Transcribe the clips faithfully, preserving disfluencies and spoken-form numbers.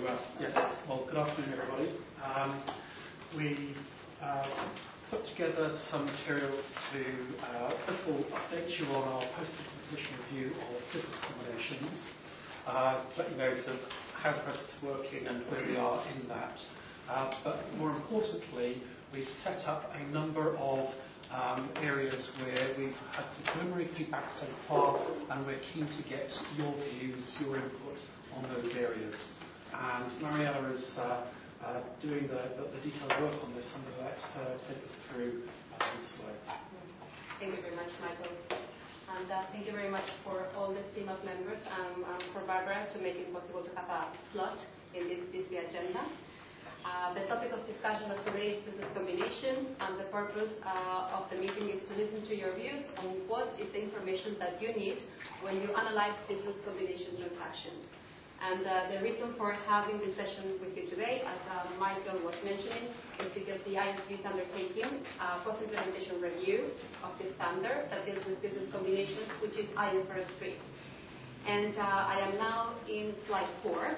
uh, yes, well, good afternoon, everybody. Um, we uh, put together some materials to, uh, first of all, update you on our post-implementation review of business combinations, uh, let you know sort of how the process is working and where we are in that. Uh, but more importantly, we've set up a number of um, areas where we've had some preliminary feedback so far, and we're keen to get your views, your input on those areas. And Mariella is uh, uh, doing the, the, the detailed work on this. I'm going to let her take us through uh, these slides. Thank you very much, Michael. And uh, thank you very much for all the team of members and um, for Barbara to make it possible to have a slot in this busy agenda. Uh, the topic of discussion of today is business combination, and the purpose uh, of the meeting is to listen to your views on what is the information that you need when you analyze business combination transactions. And uh, the reason for having this session with you today, as uh, Michael was mentioning, is because the I S B is undertaking a post-implementation review of the standard that deals with business combinations, which is I F R S three. And uh, I am now in slide four.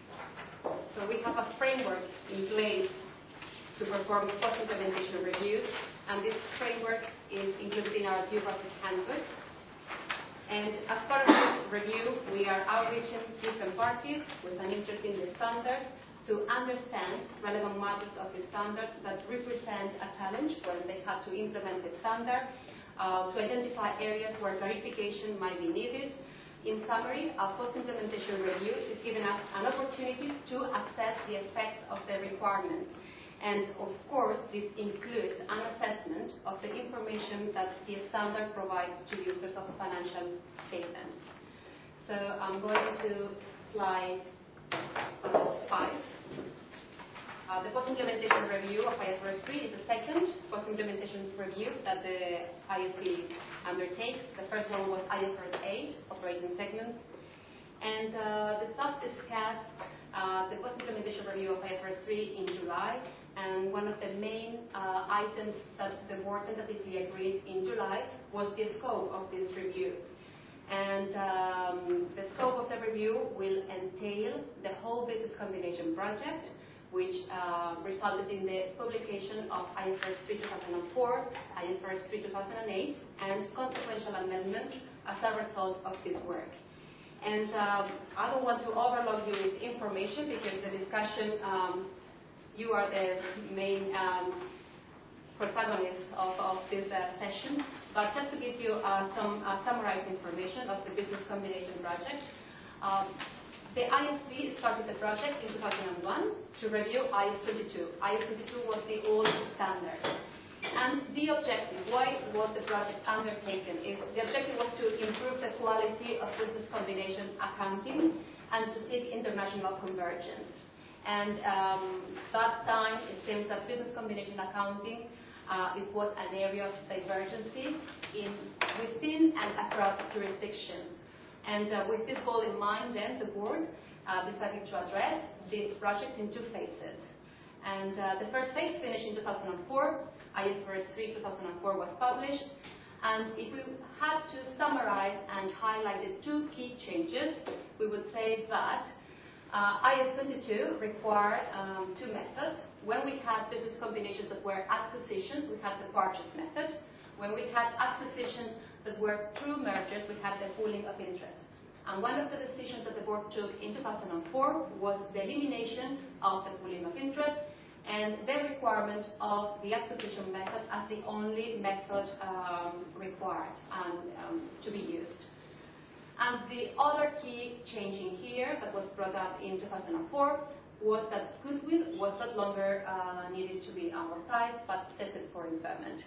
So we have a framework in place to perform post-implementation reviews, and this framework is included in our due process handbook. And as part of this review, we are outreaching different parties with an interest in the standard to understand relevant matters of the standard that represent a challenge when they have to implement the standard, uh, to identify areas where clarification might be needed. In summary, our post-implementation review is giving us an opportunity to assess the effects of the requirements. And of course, this includes an assessment of the information that the standard provides to users of financial statements. So I'm going to slide five. Uh, the post-implementation review of I F R S three is the second post-implementation review that the I S B undertakes. The first one was I F R S eight, operating segments. And uh, the staff discussed uh, the post-implementation review of I F R S three in July. And one of the main uh, items that the board tentatively agreed in July was the scope of this review. And um, the scope of the review will entail the whole business combination project, which uh, resulted in the publication of I F R S three two thousand four, I F R S three two thousand eight, and consequential amendments as a result of this work. And um, I don't want to overload you with information because the discussion um, you are the main um, protagonists of, of this uh, session, but just to give you uh, some uh, summarized information of the business combination project. Um, the I S B started the project in two thousand one to review I S twenty-two. I S twenty-two was the old standard. And the objective, why was the project undertaken, is the objective was to improve the quality of business combination accounting and to seek international convergence. And um, that time, it seems that business combination accounting uh, it was an area of divergency in, within and across jurisdictions. And uh, with this goal in mind, then the board uh, decided to address this project in two phases. And uh, the first phase finished in two thousand four. I F R S three two thousand four was published. And if we had to summarize and highlight the two key changes, we would say that Uh, I S twenty-two required um, two methods. When we had business combinations that were acquisitions, we had the purchase method. When we had acquisitions that were through mergers, we had the pooling of interest. And one of the decisions that the board took in two thousand four was the elimination of the pooling of interest and the requirement of the acquisition method as the only method um, required and um, to be used. And the other key change in here that was brought up in two thousand four was that goodwill was not longer uh, needed to be amortized, but tested for impairment.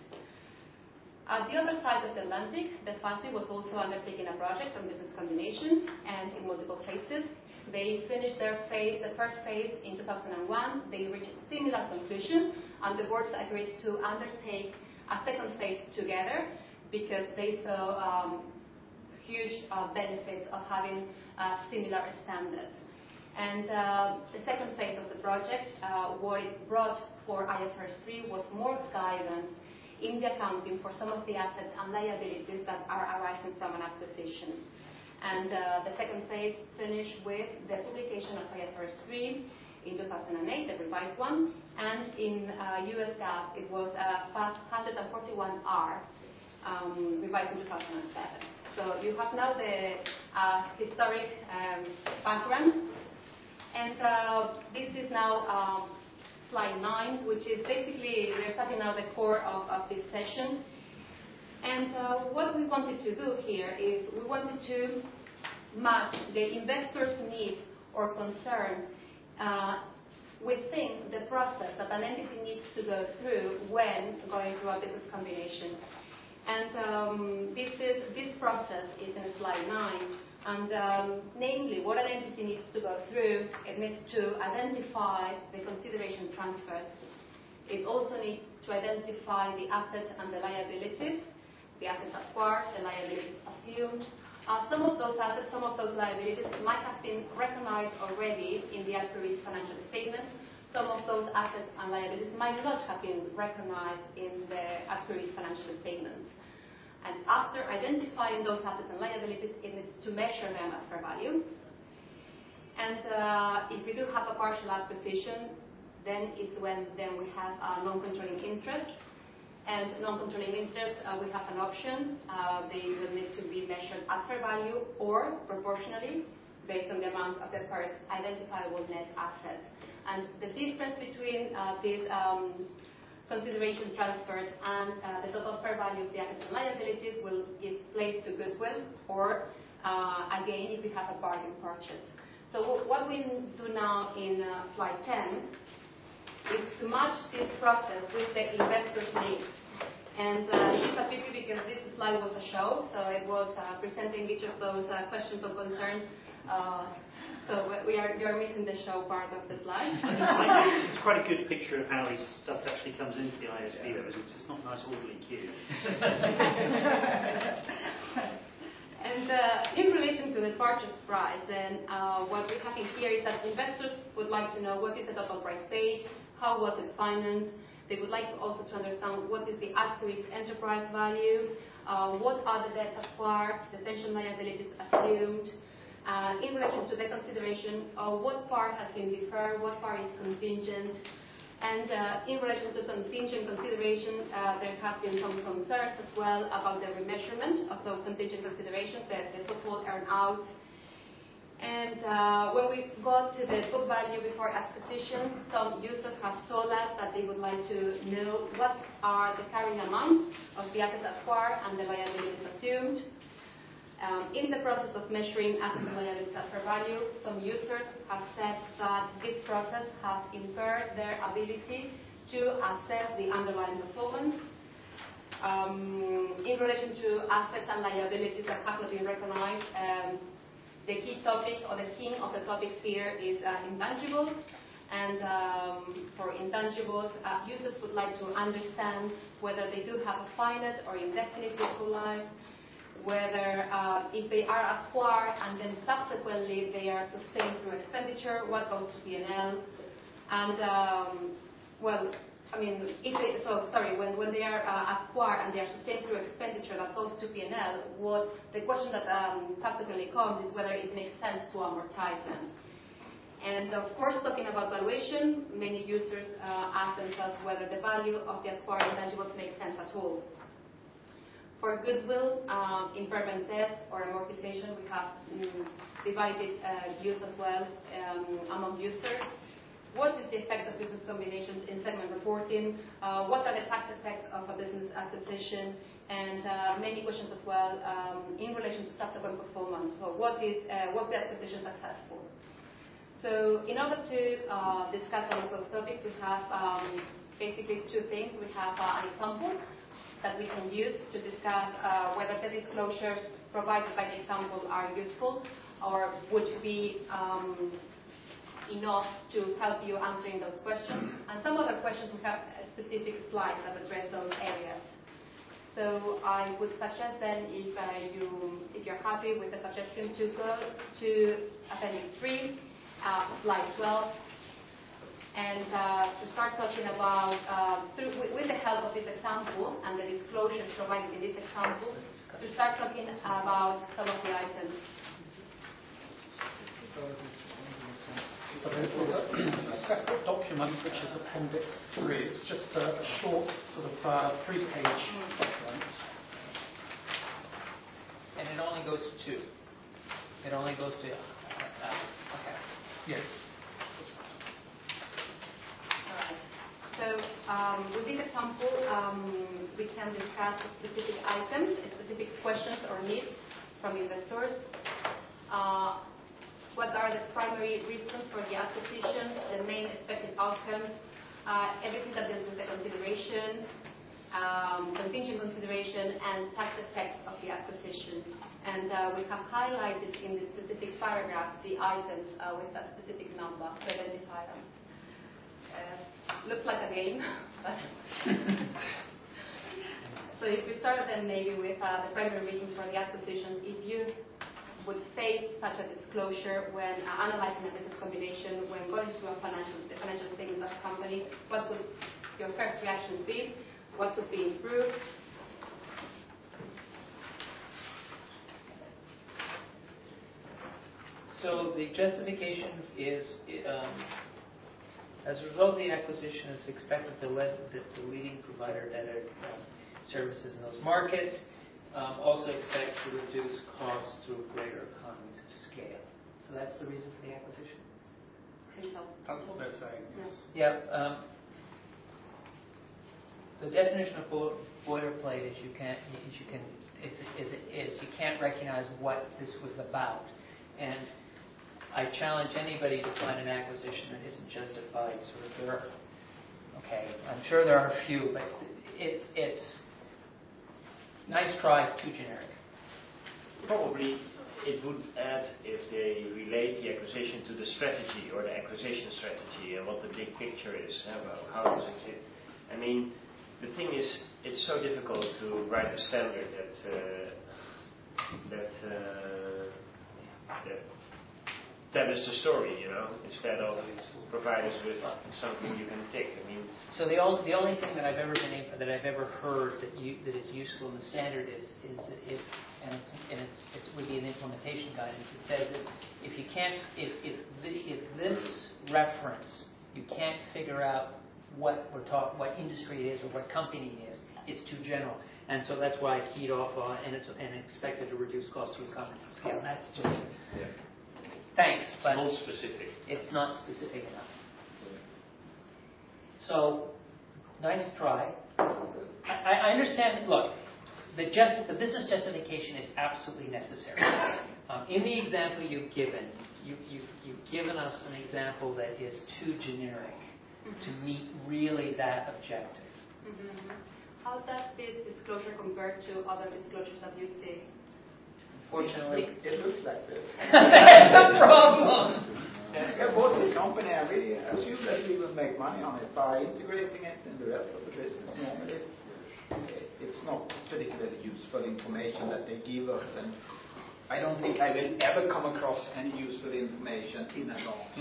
At the other side of the Atlantic, the F A S B was also undertaking a project on business combination, and in multiple phases. They finished their phase, the first phase in two thousand one. They reached a similar conclusion, and the boards agreed to undertake a second phase together because they saw um, huge uh, benefits of having uh, similar standards. And uh, the second phase of the project, uh, what it brought for I F R S three was more guidance in the accounting for some of the assets and liabilities that are arising from an acquisition. And uh, the second phase finished with the publication of I F R S three in two thousand eight, the revised one, and in uh, U S GAAP it was uh, one forty-one R, um, revised in two thousand seven. So you have now the uh, historic um, background, and uh, this is now um, slide nine, which is basically, we're starting now the core of, of this session. And uh, what we wanted to do here is we wanted to match the investor's needs or concerns uh, within the process that an entity needs to go through when going through a business combination. And um, this is this process is in slide nine. And um, namely, what an entity needs to go through, it needs to identify the consideration transfers. It also needs to identify the assets and the liabilities, the assets acquired, the liabilities assumed. Uh, some of those assets, some of those liabilities might have been recognized already in the Accurate financial statement. Some of those assets and liabilities might not have been recognized in the Accurate financial statement. And after identifying those assets and liabilities, it needs to measure them at fair value. And uh, if we do have a partial acquisition, then it's when then we have a non-controlling interest. And non-controlling interest, uh, we have an option. Uh, they will need to be measured at fair value or proportionally based on the amount of the first identifiable net assets. And the difference between uh, these um, consideration transferred and uh, the total fair value of the assets and liabilities will give place to goodwill or, uh, again, if we have a bargain purchase. So what we do now in uh, slide ten is to match this process with the investor's needs. And uh, this is a pity because this slide was a show, so it was uh, presenting each of those uh, questions of concern. Uh, so we are you're missing the show part of the slide. It's quite a good picture of how this stuff actually comes into the I S B, though. It's, it's not a nice orderly queue. And uh, in relation to the purchase price, then uh, what we have in here is that investors would like to know what is the total price paid, how was it financed. They would like also to understand what is the accurate enterprise value, uh, what are the debts acquired, the pension liabilities assumed. Uh, in relation to the consideration, uh, what part has been deferred, what part is contingent. And uh, in relation to contingent consideration, uh, there have been some concerns as well about the remeasurement of those contingent considerations, the, the so-called earn-outs. And uh, when we got to the book value before acquisition, some users have told us that they would like to know what are the carrying amounts of the assets acquired and the liabilities assumed. Um, in the process of measuring assets and liabilities at fair value, some users have said that this process has impaired their ability to assess the underlying performance. Um, in relation to assets and liabilities that have not been recognized, um, the key topic or the theme of the topic here is uh, intangibles. And um, for intangibles, uh, users would like to understand whether they do have a finite or indefinite useful life, whether uh, if they are acquired and then subsequently they are sustained through expenditure, what goes to P and L. And, um, well, I mean, if they, so sorry, when, when they are uh, acquired and they are sustained through expenditure that goes to P and L, what the question that um, subsequently comes is whether it makes sense to amortize them. And of course, talking about valuation, many users uh, ask themselves whether the value of the acquired intangibles makes sense at all. For goodwill, um, impairment test or amortization, we have um, divided uh, views as well um, among users. What is the effect of business combinations in segment reporting? Uh, what are the tax effects of a business acquisition? And uh, many questions as well um, in relation to subsequent performance. So what is uh, was the acquisition successful? So in order to uh, discuss all of those topics, we have um, basically two things. We have uh, an example that we can use to discuss uh, whether the disclosures provided by the example are useful or would be um, enough to help you answering those questions. And some other questions, we have specific slides that address those areas. So I would suggest then, if, uh, you, if you're happy with the suggestion, to go to Appendix three, uh, Slide twelve, and uh, to start talking about, uh, through, with, with the help of this example and the disclosures provided in this example, to start talking about some of the items. So there's a, a separate document which is Appendix three. It's just a, a short sort of uh, three-page document. And it only goes to two. It only goes to. Uh, okay. Yes. All right. So um, with this example, um, we can discuss specific items, specific questions or needs from investors. Uh, what are the primary reasons for the acquisition, the main expected outcomes, uh, everything that deals with the consideration, um, contingent consideration, and tax effects of the acquisition. And uh, we have highlighted in the specific paragraph the items uh, with a specific number to identify them. Uh, looks like a game, but so if we start then maybe with uh, the primary reasons for the acquisition, if you would face such a disclosure when uh, analyzing a business combination, when going through a financial, the financial statements of the company, what would your first reaction be? What would be improved? So the justification is, um, as a result of the acquisition, it's expected that the, the leading provider that um, services in those markets um, also expects to reduce costs through greater economies of scale. So that's the reason for the acquisition? I think so. That's what they're saying, yes. Yeah. Um, the definition of bo- boilerplate is you can't, is you can, is, is, is you can't recognize what this was about. And I challenge anybody to find an acquisition that isn't justified. Sort of there, okay, I'm sure there are a few, but it's it's nice try, too generic. Probably it would add if they relate the acquisition to the strategy or the acquisition strategy and what the big picture is. How, how does it fit? I mean, the thing is, it's so difficult to write a standard that uh, that uh, that tells the story, you know, instead of provide us with something you can tick. I mean, so the only the only thing that I've ever been able, that I've ever heard that you that is useful in the standard is is if and it's and it's it would be an implementation guidance. It says that if you can't if if the, if this reference you can't figure out what we're talking, what industry it is or what company it is, it's too general. And so that's why I keyed off on and it's and expected to reduce costs through economies of scale. That's just yeah. Thanks, but It's not specific. It's not specific enough. So, nice try. I, I understand. Look, the, just, the business justification is absolutely necessary. Um, in the example you've given, you, you, you've given us an example that is too generic mm-hmm. to meet really that objective. Mm-hmm. How does this disclosure compare to other disclosures that you see? Fortunately, it looks like this. That's the problem. Yeah, bought this company. I really assume that we will make money on it by integrating it in the rest of the business. Normally, it's not particularly useful information that they give us, and I don't think I will ever come across any useful information in advance.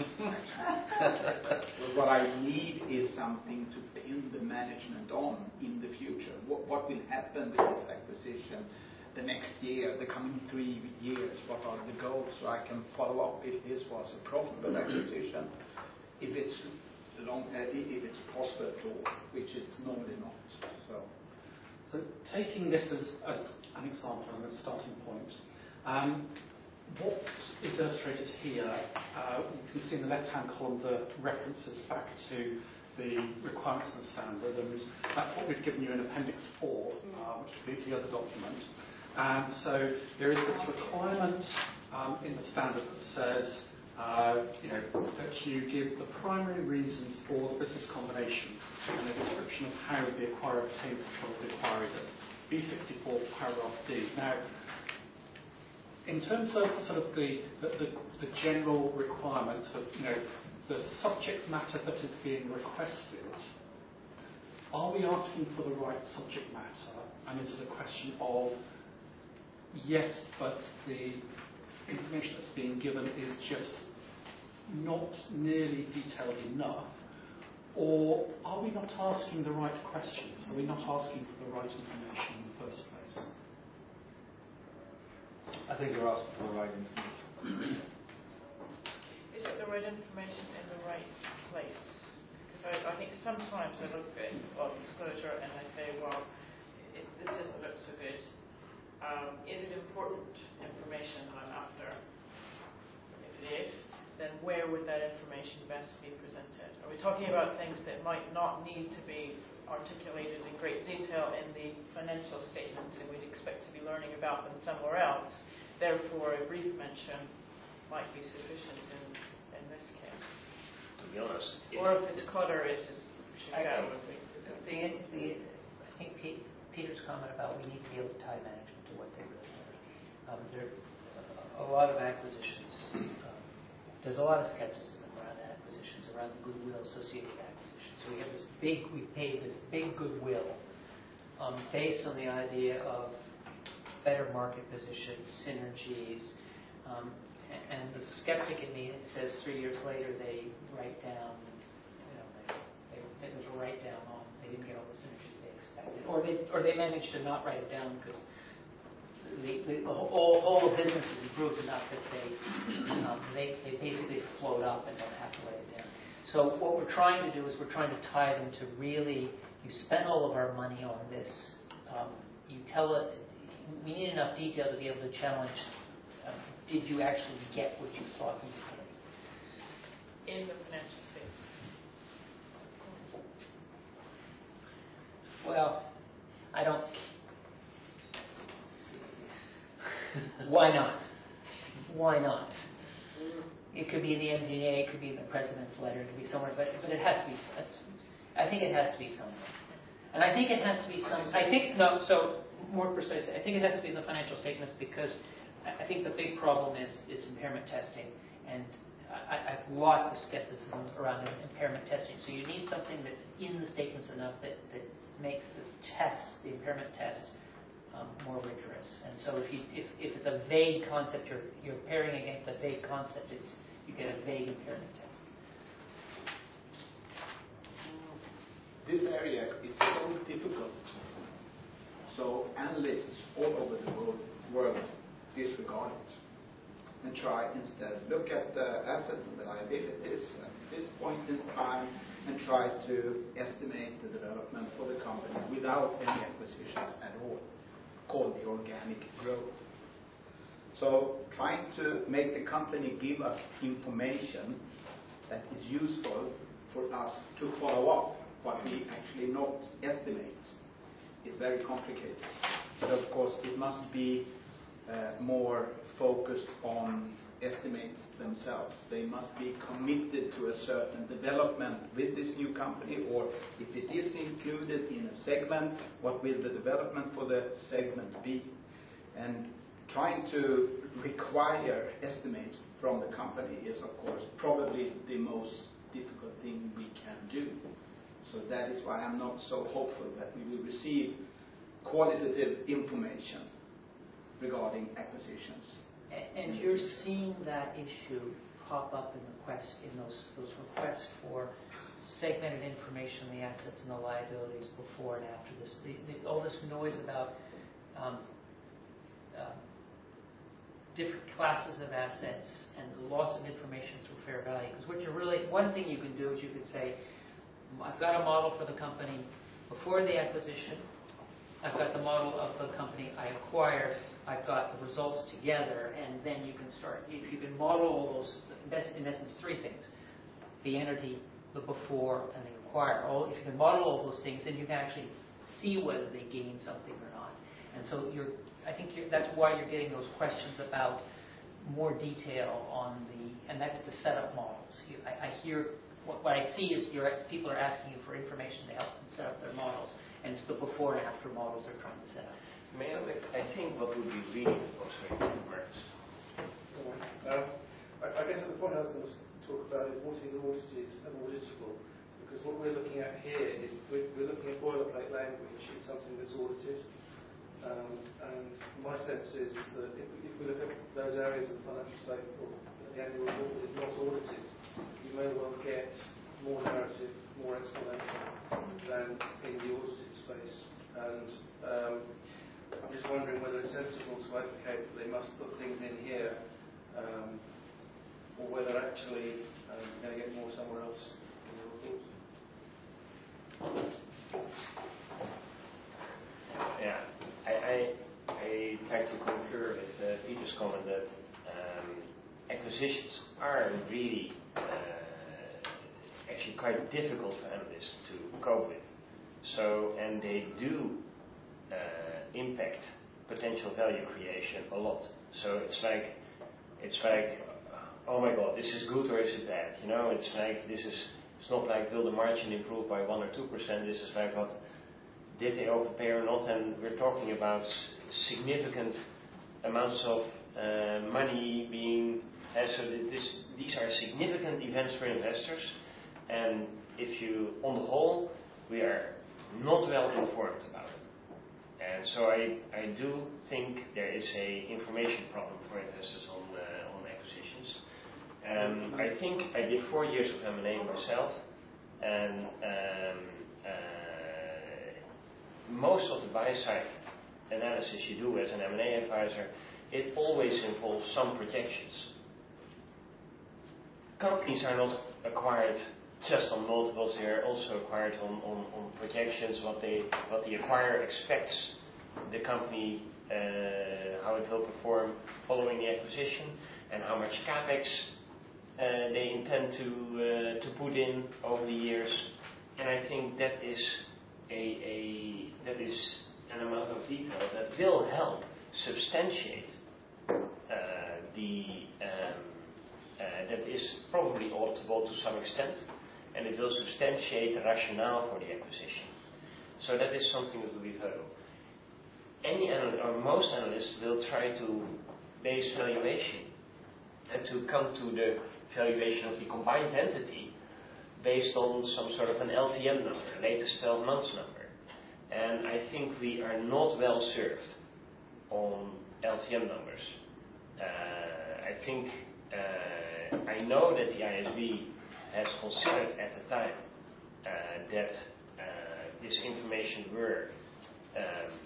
What I need is something to pin the management on in the future. What, what will happen with this acquisition? The next year, the coming three years, what are the goals, so I can follow up if this was a profitable acquisition, if it's long, uh, if it's prospered or which is normally not. So, so taking this as, as an example and a starting point, um, what is illustrated here? Uh, you can see in the left-hand column the references back to the requirements of the standard, and that's what we've given you in Appendix four, uh, which is the, the other document. And so there is this requirement um, in the standard that says, uh, you know, that you give the primary reasons for the business combination and a description of how the acquirer obtained control of the acquirer. That's B sixty-four paragraph D. Now, in terms of sort of the, the, the, the general requirements of, you know, the subject matter that is being requested, are we asking for the right subject matter? And is it a question of yes, but the information that's being given is just not nearly detailed enough? Or are we not asking the right questions? Are we not asking for the right information in the first place? I think you're asking for the right information. put the right information in the right place? Because I, I think sometimes I look at well, disclosure and I say, well, it, this doesn't look so good. Um, is it important information that I'm after? If it is, then where would that information best be presented? Are we talking about things that might not need to be articulated in great detail in the financial statements and we'd expect to be learning about them somewhere else? Therefore, a brief mention might be sufficient in, in this case. To be honest, if Or if it's clutter, it just should I go. think the, the, I think Pete, Peter's comment about we need to be able to tie management to what they really need. Um, there are a lot of acquisitions. Um, there's a lot of skepticism around acquisitions, around the goodwill associated with acquisitions. So we have this big, we pay this big goodwill um, based on the idea of better market positions, synergies, um, and, and the skeptic in me says three years later they write down, you know, they, they, there's a write down on they didn't get all the synergies they expected, or they or they managed to not write it down because the, the, the whole, whole business is improved enough that they um, they they basically float up and don't have to write it down. So what we're trying to do is we're trying to tie them to really, you spend all of our money on this. Um, you tell it. We need enough detail to be able to challenge, uh, did you actually get what you thought you were getting? In the financial statement. Well, I don't... Why not? Why not? It could be in the M D A, it could be in the President's letter, it could be somewhere, but, but it has to be... I think it has to be somewhere. And I think it has to be some... I think... No, so... more precisely, I think it has to be in the financial statements because I think the big problem is, is impairment testing, and I, I have lots of skepticism around impairment testing. So you need something that's in the statements enough that, that makes the test, the impairment test, um, more rigorous. And so if you if, if it's a vague concept, you're you're pairing against a vague concept, it's you get a vague impairment test. This area is so difficult. So analysts all over the world, world disregard it and try instead look at the assets and the liabilities at this point in time and try to estimate the development for the company without any acquisitions at all, called the organic growth. So trying to make the company give us information that is useful for us to follow up what we actually not estimate. It's very complicated. But of course, it must be uh, more focused on estimates themselves. They must be committed to a certain development with this new company, or if it is included in a segment, what will the development for the segment be? And trying to require estimates from the company is, of course, probably the most difficult thing we can do. So that is why I'm not so hopeful that we will receive qualitative information regarding acquisitions. And you're seeing that issue pop up in the quest in those those requests for segmented information on the assets and the liabilities before and after this. The, the, all this noise about um, uh, different classes of assets and the loss of information through fair value. Because what you're really, one thing you can do is you could say, I've got a model for the company before the acquisition. I've got the model of the company I acquired. I've got the results together, and then you can start. If you can model all those, in essence, three things: the entity, the before, and the acquire. All if you can model all those things, then you can actually see whether they gain something or not. And so you're. I think you're, that's why you're getting those questions about more detail on the, and that's the setup models. You, I, I hear. What, what I see is you're, people are asking you for information to help them set up their models, and it's the before and after models they're trying to set up. May I, I think what would be really, oh sorry, Marcus. Um, I, I guess the point I was going to talk about is what is audited and auditable, because what we're looking at here is we're, we're looking at boilerplate language. It's something that's audited, um, and my sense is that if we, if we look at those areas of the financial statement or the annual report that is not audited, you may well get more narrative, more explanation than in the audited space. And um, I'm just wondering whether it's sensible to advocate that they must put things in here um, or whether actually um, you're going to get more somewhere else in your report. Yeah, I, I, I try to concur with uh, Peter's comment that um, acquisitions are really uh, actually quite difficult for analysts to cope with. So, and they do uh, impact potential value creation a lot. So it's like, it's like, oh my God, this is good or is it bad? You know, it's like this is. It's not like will the margin improve by one or two percent. This is like what did they overpay or not? And we're talking about significant amounts of uh, money being. Uh, so this, these are significant events for investors. And if you, on the whole, we are not well informed about it. And so I, I do think there is a information problem for investors on uh, on acquisitions. Um, I think I did four years of M and A myself, and um, uh, most of the buy-side analysis you do as an M and A advisor, it always involves some projections. Companies are not acquired just on multiples; they are also acquired on, on, on projections, what they what the acquirer expects the company, uh, how it will perform following the acquisition, and how much capex Uh, they intend to uh, to put in over the years, and I think that is a, a that is an amount of detail that will help substantiate uh, the um, uh, that is probably auditable to some extent, and it will substantiate the rationale for the acquisition. So that is something that will be valuable. Any analyst, or most analysts will try to base valuation and to come to the valuation of the combined entity based on some sort of an L T M number, latest twelve months number. And I think we are not well served on L T M numbers. Uh, I think, uh, I know that the I S B has considered at the time uh, that uh, this information were um,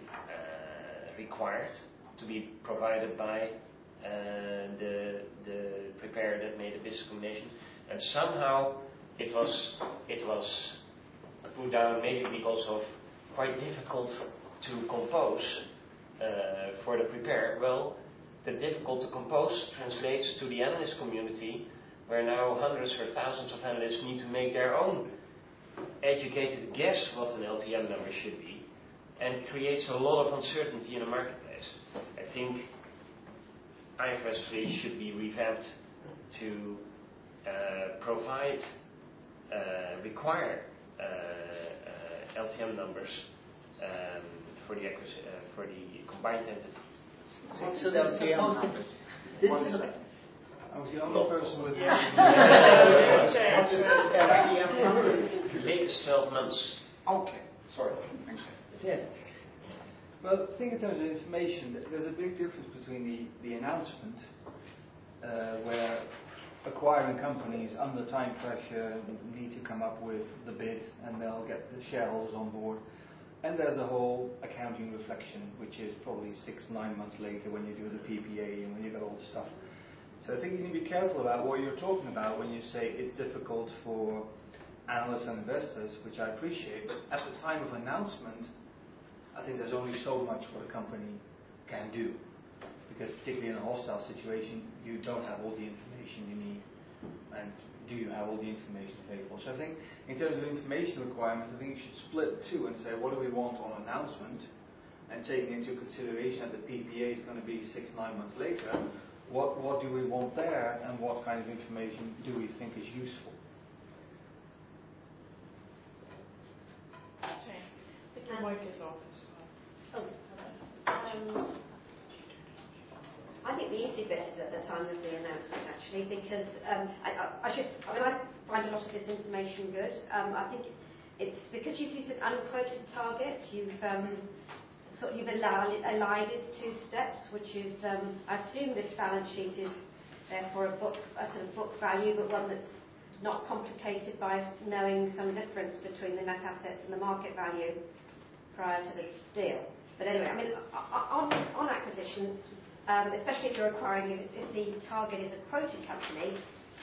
uh, required to be provided by Uh, the the preparer that made the business combination, and somehow it was it was put down maybe because of quite difficult to compose uh, for the preparer. Well, the difficult to compose translates to the analyst community, where now hundreds or thousands of analysts need to make their own educated guess what an L T M number should be, and creates a lot of uncertainty in the marketplace. I think I F R S three should be revamped to uh, provide, uh, require uh, uh, L T M numbers um, for the acquis- uh, for the combined entity. So, so this is supposed to. This is a, I was the only person with. Latest twelve months. Okay, sorry. Thanks. Yeah. Well, I think in terms of information, there's a big difference between the, the announcement, uh, where acquiring companies under time pressure need to come up with the bid and they'll get the shareholders on board. And there's the whole accounting reflection, which is probably six, nine months later when you do the P P A and when you got all the stuff. So I think you need to be careful about what you're talking about when you say it's difficult for analysts and investors, which I appreciate, but at the time of announcement, I think there's only so much what a company can do, because particularly in a hostile situation, you don't have all the information you need, and do you have all the information available? So I think in terms of information requirements, I think you should split two and say, what do we want on announcement, and taking into consideration that the P P A is going to be six, nine months later, what, what do we want there, and what kind of information do we think is useful? Okay. I think your mic is off. Oh, um, I think the easy bit is at the time of the announcement, actually, because um, I, I, I should. I mean, I find a lot of this information good. Um, I think it's because you've used an unquoted target. You've um, sort of you've allied, allied it two steps, which is um, I assume this balance sheet is therefore a book, a sort of book value, but one that's not complicated by knowing some difference between the net assets and the market value prior to the deal. But anyway, I mean, on, on acquisition, um, especially if you're acquiring, if, if the target is a quoted company,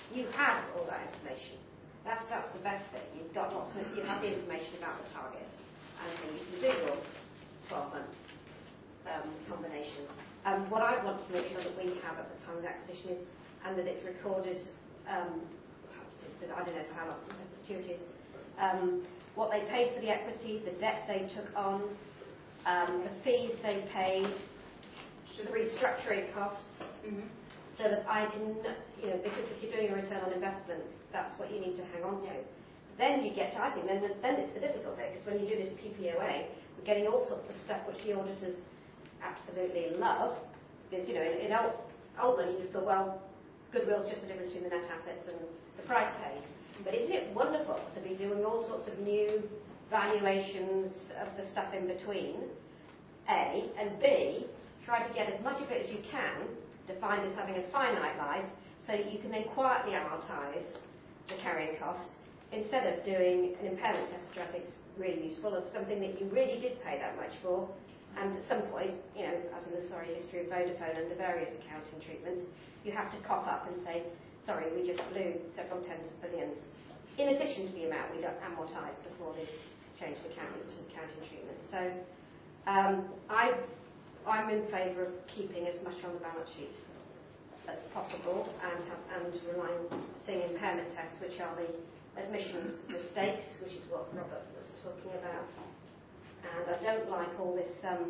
you have all that information. That's, that's the best thing. You've got lots of, you have the information about the target, and then you can do your twelve-month um, combinations. Um, what I want to make sure that we have at the time of the acquisition is, and that it's recorded, um, perhaps it's, I don't know for how long, perpetuity is, um, what they paid for the equity, the debt they took on, um, the fees they paid, the restructuring costs, mm-hmm. so that I can, you know, because if you're doing a return on investment, that's what you need to hang on to. Then you get to, I think, then, then it's the difficult bit, because when you do this P P O A, we're getting all sorts of stuff which the auditors absolutely love, because, you know, in, in old, old money you thought, well, goodwill's just the difference between the net assets and the price paid. But isn't it wonderful to be doing all sorts of new valuations of the stuff in between, A, and B, try to get as much of it as you can, defined as having a finite life, so that you can then quietly amortise the carrying costs, instead of doing an impairment test, which I think is really useful, of something that you really did pay that much for, and at some point, you know, as in the sorry history of Vodafone under various accounting treatments, you have to cough up and say, sorry, we just blew several tens of billions, in addition to the amount we don't amortise before this changed accounting, accounting treatment. So um, I, I'm in favour of keeping as much on the balance sheet as possible, and, have, and relying, seeing impairment tests, which are the admissions mistakes, which is what Robert was talking about. And I don't like all this um,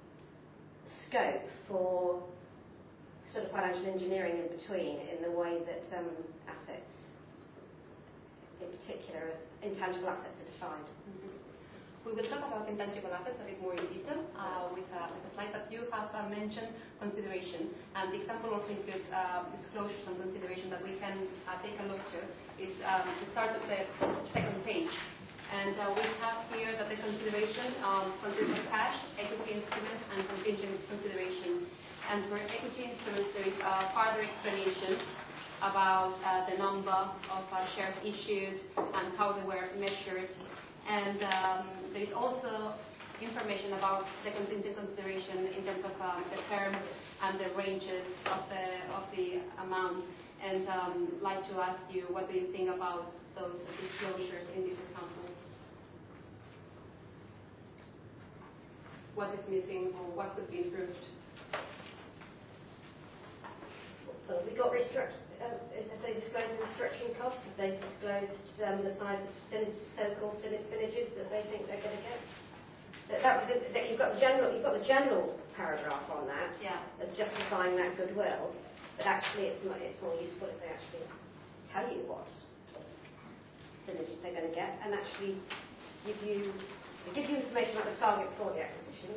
scope for sort of financial engineering in between, in the way that um, assets, in particular, intangible assets are defined. Mm-hmm. We will talk about intangible assets a bit more in detail uh, with, uh, with a slide that you have uh, mentioned, consideration. And the example also includes uh, disclosures and consideration that we can uh, take a look to. Is um, the start of the second page. And uh, we have here that the consideration um, consists of cash, equity instruments, and contingent consideration. And for equity instruments, there is a further explanation about uh, the number of uh, shares issued and how they were measured. And um, there is also information about the contingent consideration in terms of um, the term and the ranges of the of the amount. And um, I'd like to ask you, what do you think about those disclosures in this example? What is missing, or what could be improved? Well, we got restruct- uh, have they disclosed the restructuring costs? Have they disclosed um, the size of syn- so-called syn- synergies that they think they're going to get? That, that was it, that you've got the general, you've got the general paragraph on that, yeah, as justifying that goodwill. But actually, it's more, it's more useful if they actually tell you what synergies they're going to get, and actually give you give you information about the target for the acquisition,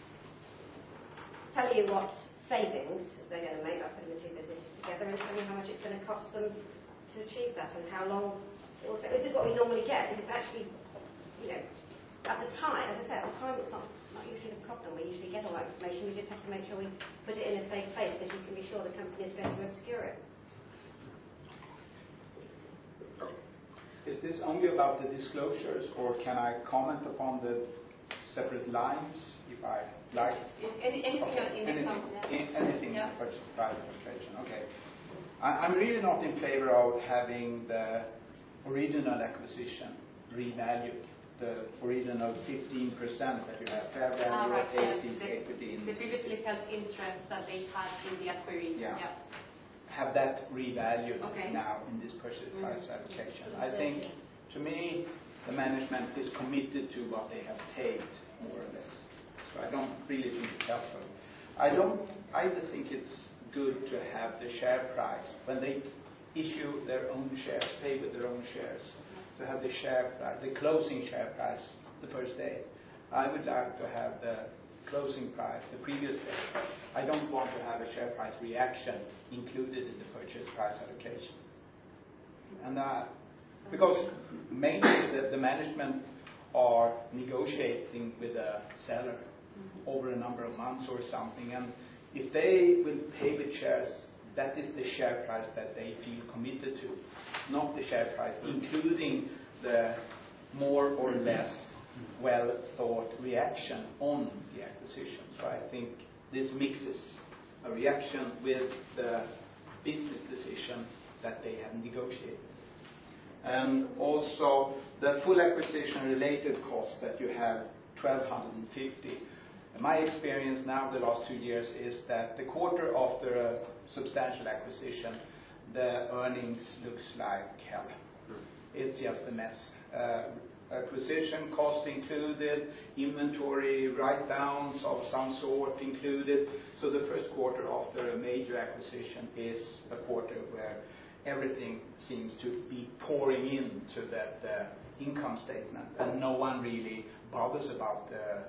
tell you what savings they're going to make by putting the two businesses together, and tell you how much it's going to cost them to achieve that, and how long it will take. This is what we normally get, because actually, you know, at the time, as I said, at the time it's not, not usually the problem. We usually get all that information, we just have to make sure we put it in a safe place, because you can be sure the company is going to obscure it. Is this only about the disclosures, or can I comment upon the separate lines if I like? Any, anything okay. else in anything, the in, anything yeah. in purchase price allocation. Okay. I, I'm really not in favor of having the original acquisition revalued. The original fifteen percent that you have fair value, ah, right, yes. eighty the, equity. The previously held interest that they had in the acquisition. Yeah. yeah. Have that revalued okay. now in this purchase price mm-hmm. allocation. I think, to me, the management is committed to what they have paid, more or less. So I don't really think it's helpful. I don't either think it's good to have the share price, when they issue their own shares, pay with their own shares, to have the share price, the closing share price the first day. I would like to have the closing price the previous day. I don't want to have a share price reaction included in the purchase price allocation. And uh, because mainly the, the management are negotiating with a seller mm-hmm. over a number of months or something, and if they will pay with shares, that is the share price that they feel committed to, not the share price including the more or less well thought reaction on the acquisition. So I think this mixes a reaction with the business decision that they have negotiated. And also the full acquisition related cost that you have twelve fifty. My experience now the last two years is that the quarter after a substantial acquisition, the earnings looks like hell. It's just a mess. Uh, acquisition cost included, inventory write-downs of some sort included. So the first quarter after a major acquisition is a quarter where everything seems to be pouring into that uh, income statement, and no one really bothers about the uh,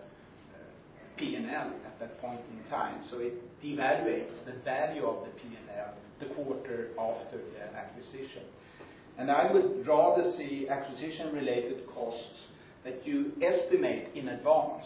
P and L at that point in time. So it devaluates the value of the P and L the quarter after the acquisition. And I would rather see acquisition-related costs that you estimate in advance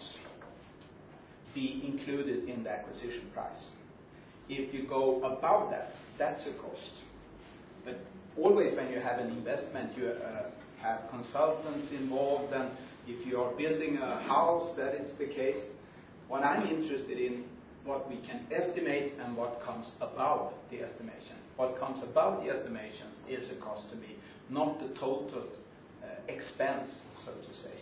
be included in the acquisition price. If you go above that, that's a cost. But always when you have an investment, you uh, have consultants involved, and if you are building a house, that is the case. What I'm interested in, what we can estimate and what comes above the estimation. What comes above the estimations is a cost to me, not the total uh, expense, so to say.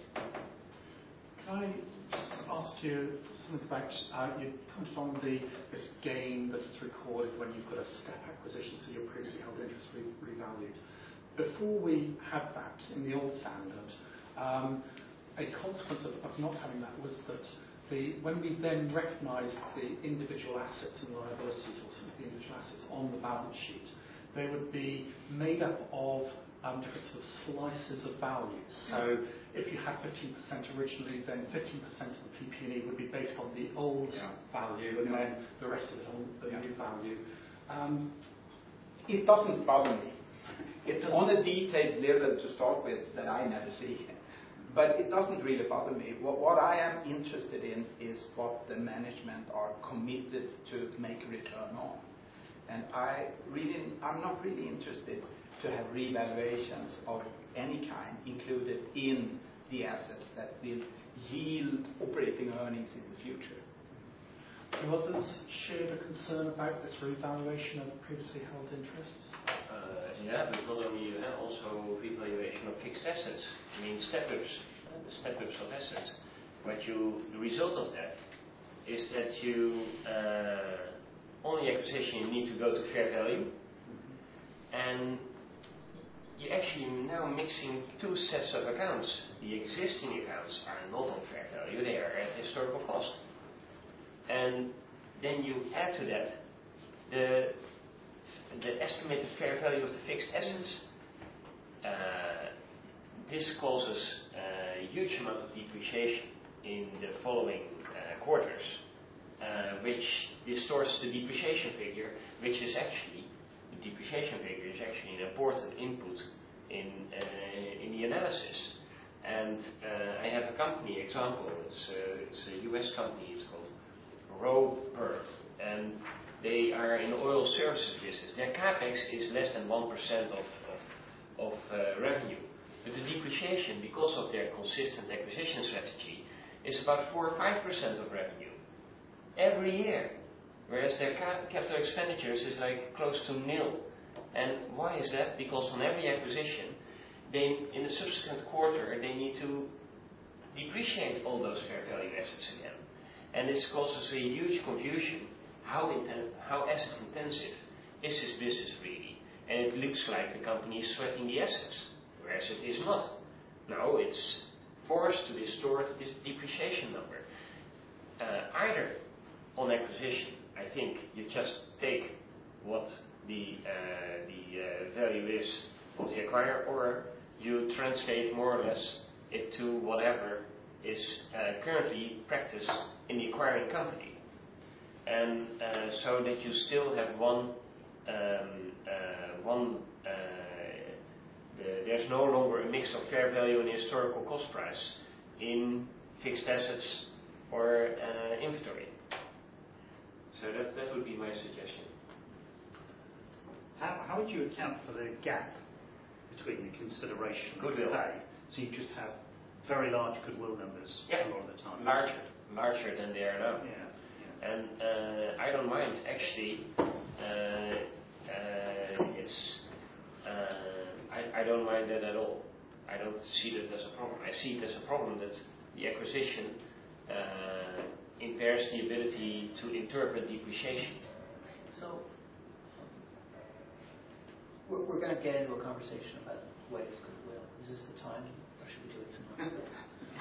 Can I just ask you something about, uh, you commented on the, this gain that is recorded when you've got a step acquisition, so your previously held interest re revalued. Before we had that in the old standard, um, a consequence of, of not having that was that The, when we then recognised the individual assets and liabilities, or some of the individual assets on the balance sheet, they would be made up of um, different sort of slices of values. So if you had fifteen percent originally, then fifteen percent of the P P and E would be based on the old yeah. value, and yeah. then the rest of it on the yeah. new value. Um, it doesn't bother me. It's on a detailed level to start with that I never see. But it doesn't really bother me. What, what I am interested in is what the management are committed to make a return on. And I really, I'm not really interested to have revaluations of any kind included in the assets that will yield operating earnings in the future. Do others share the concern about this revaluation of previously held interests? Uh, yeah, but not only you have also revaluation of fixed assets. I mean step-ups, uh, the step-ups of assets. What you, the result of that is that you, uh, on the acquisition, you need to go to fair value, and you're actually now mixing two sets of accounts. The existing accounts are not on fair value; they are at historical cost, and then you add to that the the estimated fair value of the fixed assets. Uh, this causes a huge amount of depreciation in the following uh, quarters, uh, which distorts the depreciation figure, which is actually, the depreciation figure is actually an important input in, uh, in the analysis. And uh, I have a company example, it's, uh, it's a U S company, it's called Roperth, and they are in the oil services business. Their capex is less than one percent of, of, of uh, revenue. But the depreciation, because of their consistent acquisition strategy, is about four or five percent of revenue every year. Whereas their cap capital expenditures is like close to nil. And why is that? Because on every acquisition, they, in the subsequent quarter, they need to depreciate all those fair value assets again. And this causes a huge confusion. How, how asset intensive is this business really? And it looks like the company is sweating the assets, whereas it is not. Now it's forced to distort this depreciation number. Uh, either on acquisition, I think you just take what the, uh, the uh, value is of the acquirer, or you translate more or less it to whatever is uh, currently practiced in the acquiring company. And uh, so that you still have one, um, uh, one uh, the, there's no longer a mix of fair value and historical cost price in fixed assets or uh, inventory. So that, that would be my suggestion. How, how would you account for the gap between the consideration goodwill and pay? So you just have very large goodwill numbers yeah. a lot of the time. Larger, larger than they are now. Yeah. And uh, I don't mind actually. Uh, uh, it's uh, I, I don't mind that at all. I don't see that as a problem. I see it as a problem that the acquisition uh, impairs the ability to interpret depreciation. So we're, we're going to get into a conversation about what is goodwill. Is this the time, or should we do it some other place?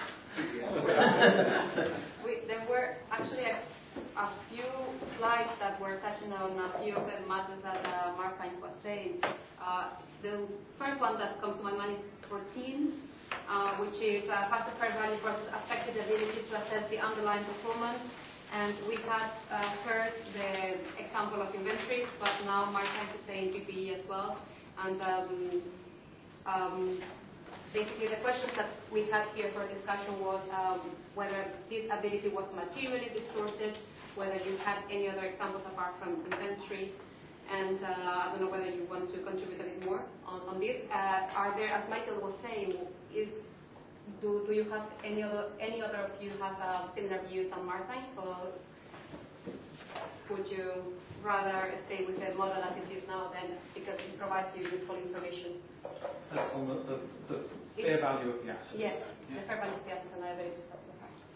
we, there were actually a, a few slides that were touching on a few of the matters that uh, Mark Hines was saying. Uh, the first one that comes to my mind is fourteen, uh, which is uh, has the fair value versus affected ability to assess the underlying performance. And we had uh, heard the example of inventories, but now Mark Hines is saying P P E as well. And um, um, basically the question that we had here for discussion was um, whether this ability was materially distorted, whether you had any other examples apart from inventory, and uh, I don't know whether you want to contribute a bit more on, on this. Uh, are there, as Michael was saying, is do, do you have any other any other of you have uh, similar views on Martine, or would you rather stay with the model as it is now then, because it provides you useful information? That's on the, the, the fair value of the assets. Yes, yeah. the fair value of the assets and liabilities of the fact.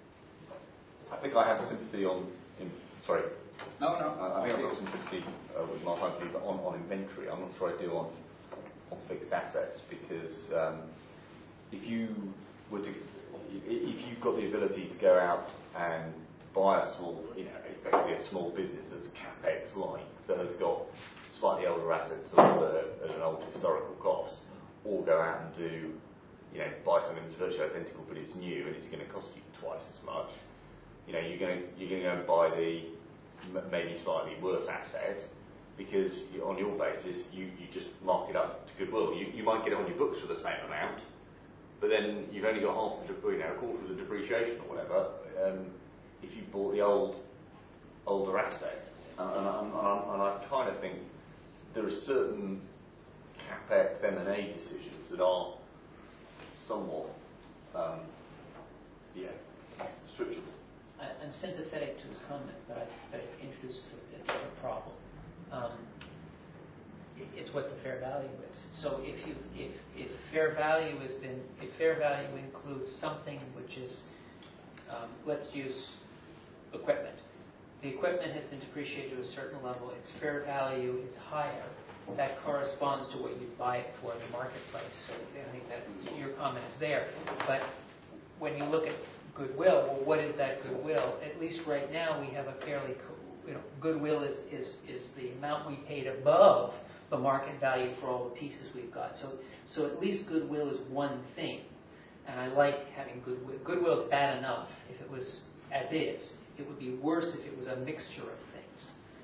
I think I have sympathy on, in, sorry. No, no. I, I think I've got sympathy uh, with my husband, but on, on inventory. I'm not sure I do on, on fixed assets, because um, if you were to, if you've got the ability to go out and buy a small, you know, effectively a small business that's capex like, that has got slightly older assets at an old historical cost, or go out and do, you know, buy something that's virtually identical but it's new and it's going to cost you twice as much. You know, you're going to you're going to go and buy the m- maybe slightly worse asset, because you, on your basis you, you just mark it up to goodwill. You you might get it on your books for the same amount, but then you've only got half the, you know, a quarter of the depreciation or whatever. Um, if you bought the old older asset, and, and, and, and I kind of think there are certain capex M and A decisions that are somewhat, um, yeah, switchable. I'm sympathetic to his comment, but I, but it introduces a, a different problem. Um, it, it's what the fair value is. So if you if if fair value has been if fair value includes something which is um, let's use equipment. The equipment has been depreciated to a certain level. Its fair value is higher. That corresponds to what you buy it for in the marketplace. So I think that your comment is there. But when you look at goodwill, well, what is that goodwill? At least right now, we have a fairly, you know, goodwill is, is, is the amount we paid above the market value for all the pieces we've got. So, so at least goodwill is one thing, and I like having goodwill. Goodwill is bad enough if it was as is. It would be worse if it was a mixture of things.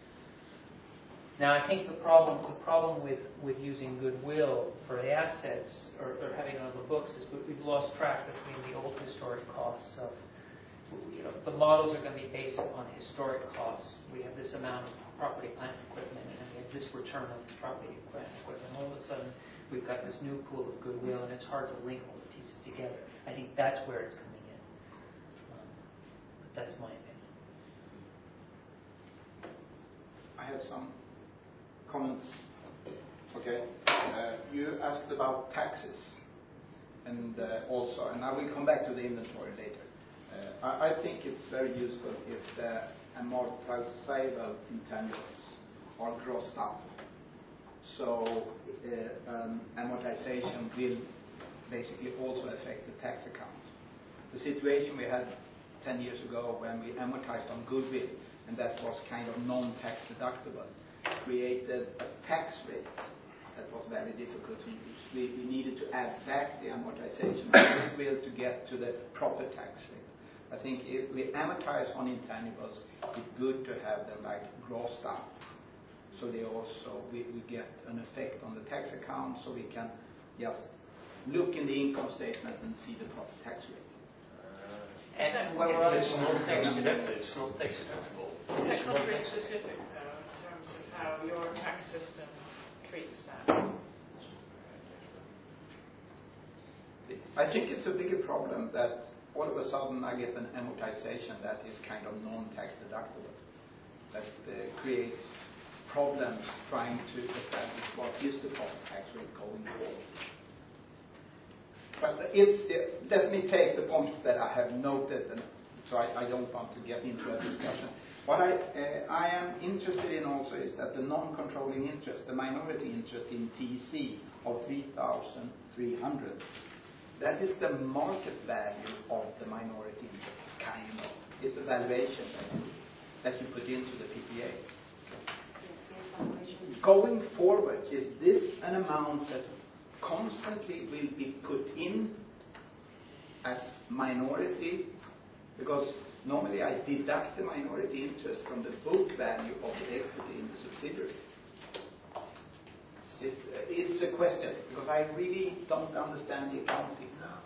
Now, I think the problem the problem with, with using goodwill for the assets or, or having it on the books is we've lost track between the old historic costs of, you know, the models are going to be based upon historic costs. We have this amount of property, plant, equipment, and we have this return on property, plant, equipment. All of a sudden, we've got this new pool of goodwill, and it's hard to link all the pieces together. I think that's where it's coming in. Um, but that's my opinion. I have some comments. Okay. Uh, you asked about taxes, and uh, also, and I will come back to the inventory later. Uh, I, I think it's very useful if the amortizable intangibles are grossed up. So uh, um, amortization will basically also affect the tax account. The situation we had ten years ago when we amortized on goodwill, and that was kind of non-tax deductible, created a tax rate that was very difficult to use. We, we needed to add back the amortization of goodwill to get to the proper tax rate. I think if we amortize on intangibles, it's good to have them like grossed up, so they also we, we get an effect on the tax account, so we can just look in the income statement and see the proper tax rate. And, and what we're It's not tax deductible. It's not tax deductible. Is that country specific though, in terms of how your tax system treats that? I think it's a bigger problem that all of a sudden I get an amortization that is kind of non-tax deductible. That uh, creates problems trying to establish what is the profit tax rate going forward. But it's, uh, let me take the points that I have noted, and so I, I don't want to get into a discussion. What I, uh, I am interested in also is that the non-controlling interest, the minority interest in T C of three thousand three hundred, that is the market value of the minority interest, kind of. It's a valuation that you put into the P P A. Going forward, is this an amount that constantly will be put in as minority? Because normally I deduct the minority interest from the book value of the equity in the subsidiary. It's, it's a question, because I really don't understand the accounting.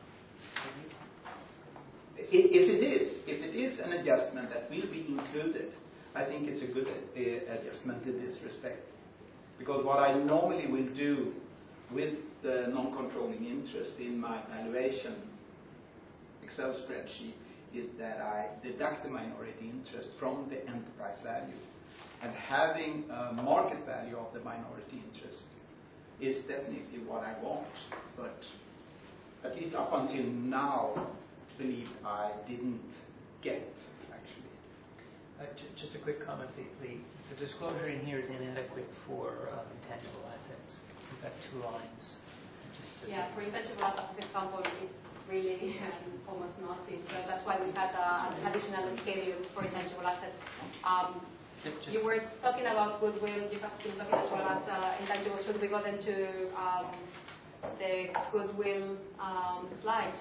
If it is, if it is an adjustment that will be included, I think it's a good uh, adjustment in this respect. Because what I normally will do with the non-controlling interest in my valuation Excel spreadsheet is that I deduct the minority interest from the enterprise value. And having a market value of the minority interest is definitely what I want. But at least up until now, believe I didn't get, actually. Uh, j- just a quick comment. The, the, the disclosure in here is inadequate for uh, intangible assets. We've got two lines. Just yeah, for intangible assets, for example, it's really um, almost nothing. So that's why we had uh, an additional schedule for intangible assets. Um, just, just you were talking about goodwill. You have been talking as well as uh, intangible. Should we go into um, the goodwill um, slide?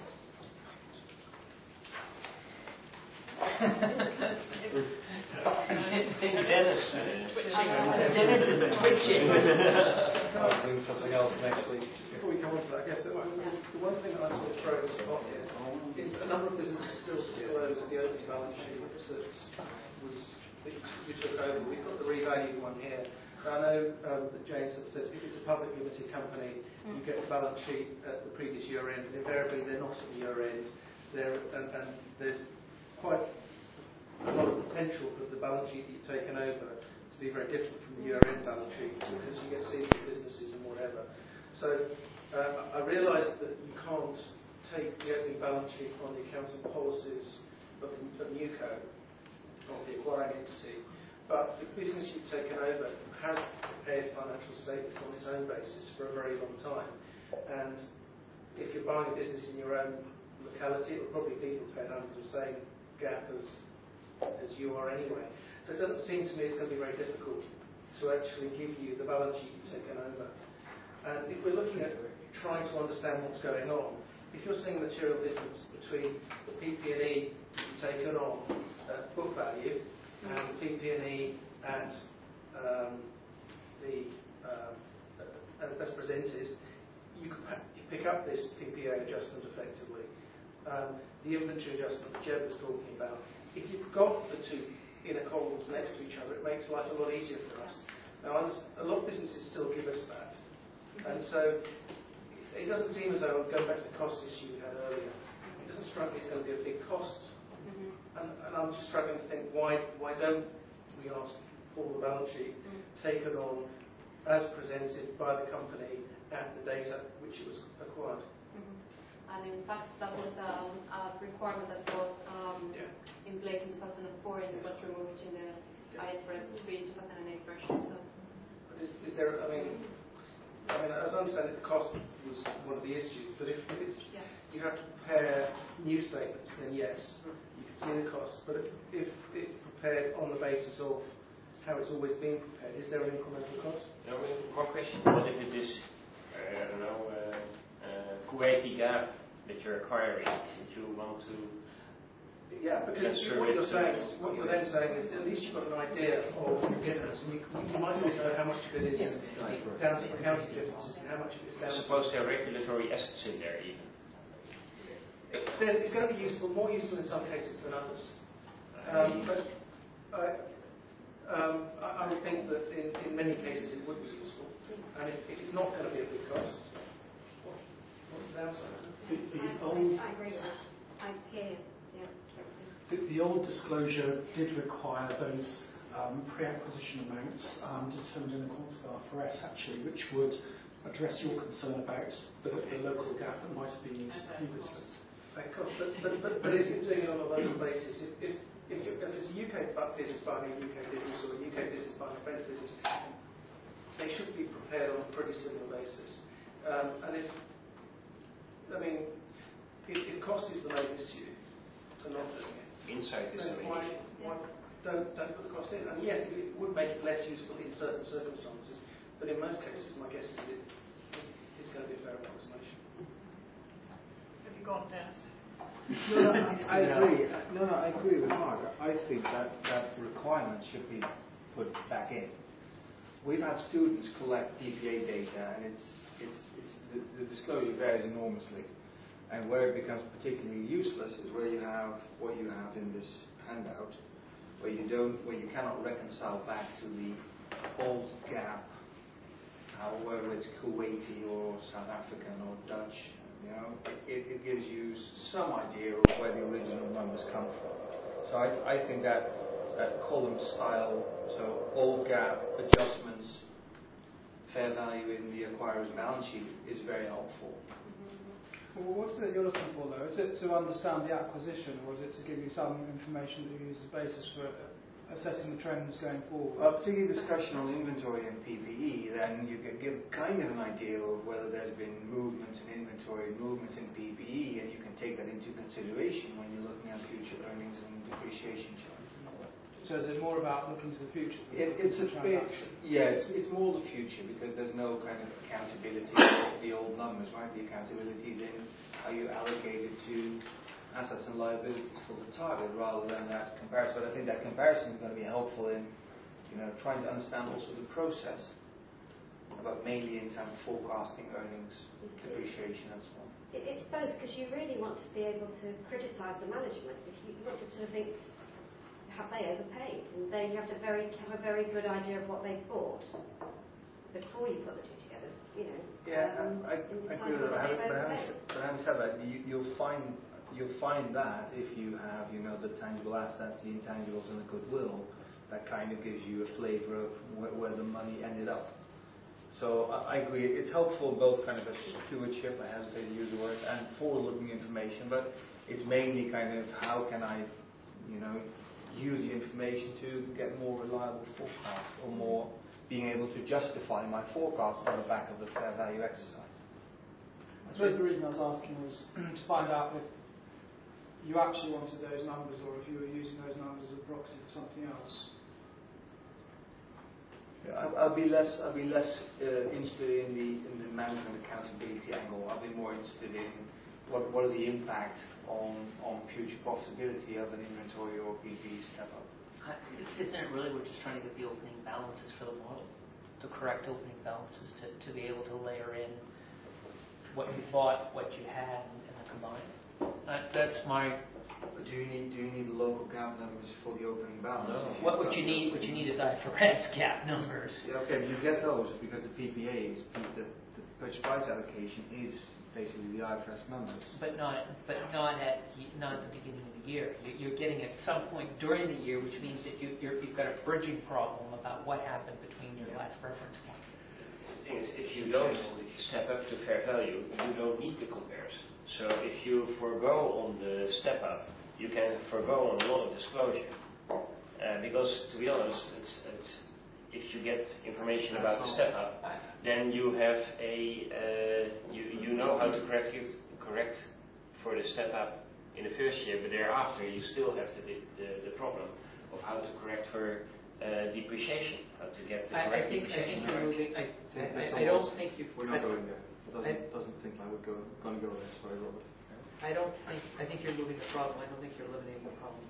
Dennis. Dennis is twitching. I'll bring something else next week. Before we come on to that, I guess the one, the one thing that I sort of throw in the spot here is a number of businesses still disclose the opening balance sheet that was that you took over. We've got the revalued one here. I know um, that James had said if it's a public limited company, you get the balance sheet at the previous year end, and invariably they're not at the year end. They're, and, and there's quite a lot of potential for the balance sheet that you've taken over to be very different from the year-end balance sheet because you get seasonal businesses and whatever. So um, I realise that you can't take the opening balance sheet on the accounting policies of, of NewCo, of the acquiring entity, but the business you've taken over has prepared financial statements on its own basis for a very long time. And if you're buying a business in your own locality, it will probably be prepared under the same gap as as you are anyway. So it doesn't seem to me it's going to be very difficult to actually give you the balance sheet you've taken over. And if we're looking at trying to understand what's going on, if you're seeing a material difference between the P P and E you've taken on at book value and the P P and E at um, the um, uh, as presented, you could pick up this P P A adjustment effectively. Um, the inventory adjustment that Jeb was talking about. If you've got the two inner columns next to each other, it makes life a lot easier for us. Now, a lot of businesses still give us that. And so it doesn't seem as though, going back to the cost issue we had earlier, it doesn't strike me it's going to be a big cost. Mm-hmm. And, and I'm just struggling to think, why why don't we ask for the balance sheet mm-hmm. taken on as presented by the company at the date at which it was acquired? Mm-hmm. And in fact, that was um, a requirement that was um, yeah. in place in two thousand four and was removed in the yeah. I F R S three two thousand eight version. So. Is, is there, I mean, I mean, as I understand it, the cost was one of the issues, but if, if it's, yeah. you have to prepare new statements, then yes, mm. you can see the cost. But if, if it's prepared on the basis of how it's always been prepared, is there an incremental cost? I mean, one question, what if it is, uh, I don't know, uh, uh, Kuwaiti gap that you're acquiring, that you want to... Yeah, because what you're saying, is, what you're then saying is at least you've got an idea of the difference, and you, you might not know how much of it is down to accounting differences and how much of it is down to... I suppose there are regulatory assets in there even. It, it's going to be useful, more useful in some cases than others. Um, but I, um, I, I would think that in, in many cases it would be useful, and if, if it's not going to be a big cost, what, what's the downside? The, the old, I agree with that. I hear. The, the old disclosure did require those um, pre-acquisition amounts um, determined in accordance with I F R S, actually, which would address your concern about the, the local gap that might have been used previously. Of course, but, but, but, but if you're doing it on a local basis, if, if, if, you, if it's a U K business buying a U K business or a U K business buying a French business, they should be prepared on a pretty similar basis. Um, and if, I mean, if, if cost is the main issue for not doing it, Insight is then the main why, issue. why don't, don't put the cost in? And yes, it would make it less useful in certain circumstances, but in most cases, my guess is it, it's going to be a fair approximation. Have you gone, Dennis? No, no, I, I agree. No, no, I agree with Mark. I think that, that requirement should be put back in. We've had students collect P P A data, and it's, it's, it's the, the disclosure varies enormously. And where it becomes particularly useless is where you have what you have in this handout, where you don't, where you cannot reconcile back to the old gap, how, whether it's Kuwaiti or South African or Dutch. You know, it, it gives you some idea of where the original numbers come from. So I, I think that that column style, so old gap adjustments, fair value in the acquirer's balance sheet is very helpful. Well, what's it you're looking for though? Is it to understand the acquisition, or is it to give you some information that you use as a basis for assessing the trends going forward? Well, particularly discussion on inventory and P P E, then you can give kind of an idea of whether there's been movements in inventory, movements in P P E, and you can take that into consideration when you're looking at future earnings and depreciation charges. So is it more about looking to the future? It, it's a bit, yeah, it's, it's more the future because there's no kind of accountability of the old numbers, right? The accountability is in how you allocate it to assets and liabilities for the target rather than that comparison. But I think that comparison is going to be helpful in, you know, trying to understand also the process, but mainly in terms of forecasting earnings, depreciation and so on. It, it's both, because you really want to be able to criticise the management. If you, you want to sort of think, have they overpaid? And then you have to very have a very good idea of what they've bought before you put the two together. You know. Yeah, um, I, I agree with that. But having, but, having, but having said that, you, you'll find you'll find that if you have, you know, the tangible assets, the intangibles, and the goodwill, that kind of gives you a flavour of where, where the money ended up. So I, I agree. It's helpful both kind of as stewardship, I hesitate to use the word, and forward-looking information. But it's mainly kind of how can I, you know, use the information to get more reliable forecasts, or more being able to justify my forecast on the back of the fair value exercise. I suppose the reason I was asking was to find out if you actually wanted those numbers, or if you were using those numbers as a proxy for something else. Yeah, I'll, I'll be less. I'll be less uh, interested in the in the management accountability angle. I'll be more interested in what what is the impact on on future profitability of an inventory or P P E step up. Isn't it really we're just trying to get the opening balances for the model, the correct opening balances to, to be able to layer in what you bought, what you had, and the combined. That, that's my. But do you need do you need the local gap numbers for the opening balance? No. What what you need what you need is I F R S gap numbers. Yeah, okay, but you get those because the P P A is the, the purchase price allocation is basically the I F R S numbers. But not but not at not at the beginning of the year. You're getting it at some point during the year, which means that you you're, you've got a bridging problem about what happened between your last reference point. The thing is, if you don't step up to fair value, you don't need the comparison. So if you forego on the step up, you can forego on a lot of disclosure. Uh, because to be honest, it's, it's, if you get information about the step up, then you have a uh, you you know how to correct it, correct for the step up in the first year, but thereafter you still have the the, the problem of how to correct for uh, depreciation, how to get the I, correct I think I depreciation. think you're moving. I, I, I, I don't think you've. We're not going there. It doesn't, doesn't think I would go going to go there. Sorry, Robert. I don't think I think you're moving the problem. I don't think you're eliminating the problem.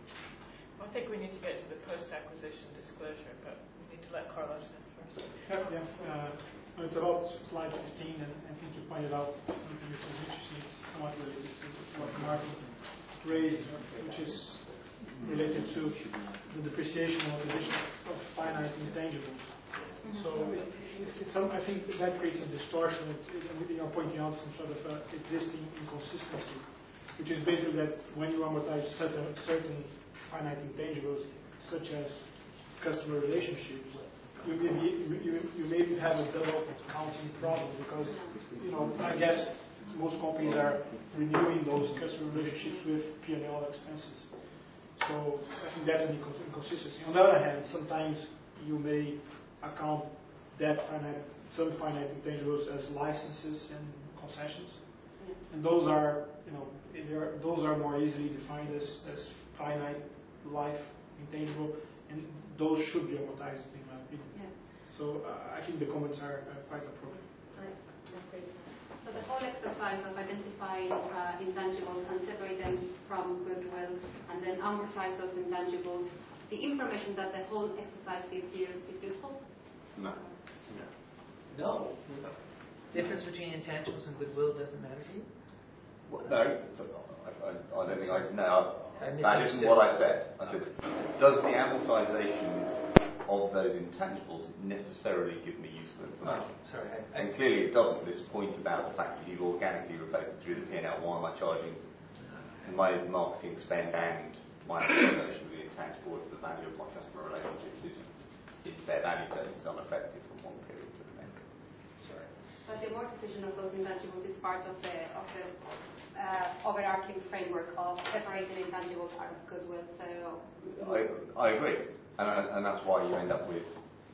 I think we need to get to the post-acquisition disclosure, but we need to let Carlos in first. Yeah, yes. Uh, it's about slide fifteen, and I think you pointed out something which is interesting, it's somewhat related to what Martin raised, which is related to the depreciation and amortization of finite intangibles. So it, it's, it's some, I think that creates a distortion. It, it, you're pointing out some sort of uh, existing inconsistency, which is basically that when you amortize certain, certain finite intangibles, such as customer relationship, you may, be, you, you may have a double accounting problem because, you know, I guess most companies are renewing those customer relationships with P and L expenses. So I think that's an inconsistency. On the other hand, sometimes you may account that finite, some finite intangibles as licenses and concessions, and those are, you know, are, those are more easily defined as, as finite life intangible, and those should be amortized, in my opinion. Yeah. So uh, I think the comments are uh, quite appropriate. Right. That's great. So the whole exercise of identifying uh, intangibles and separate them from goodwill and then amortize those intangibles, the information that the whole exercise gives you is useful? No. No. Difference between intangibles and goodwill doesn't matter to you? Well, no, so I, I, I don't think I. No, I that isn't what I said. I said, does the amortization of those intangibles necessarily give me useful information? Oh, sorry. I, I, and clearly it doesn't. This point about the fact that you've organically replaced it through the P and L. Why am I charging my marketing spend and my amortization of the intangible if the value of my customer relationships is in fair value terms is unaffected from one period to the next? Sorry. But the amortization of those intangibles is part of the of the uh, overarching framework of separating intangible part of goodwill. So I, I agree, and, I, and that's why you end up with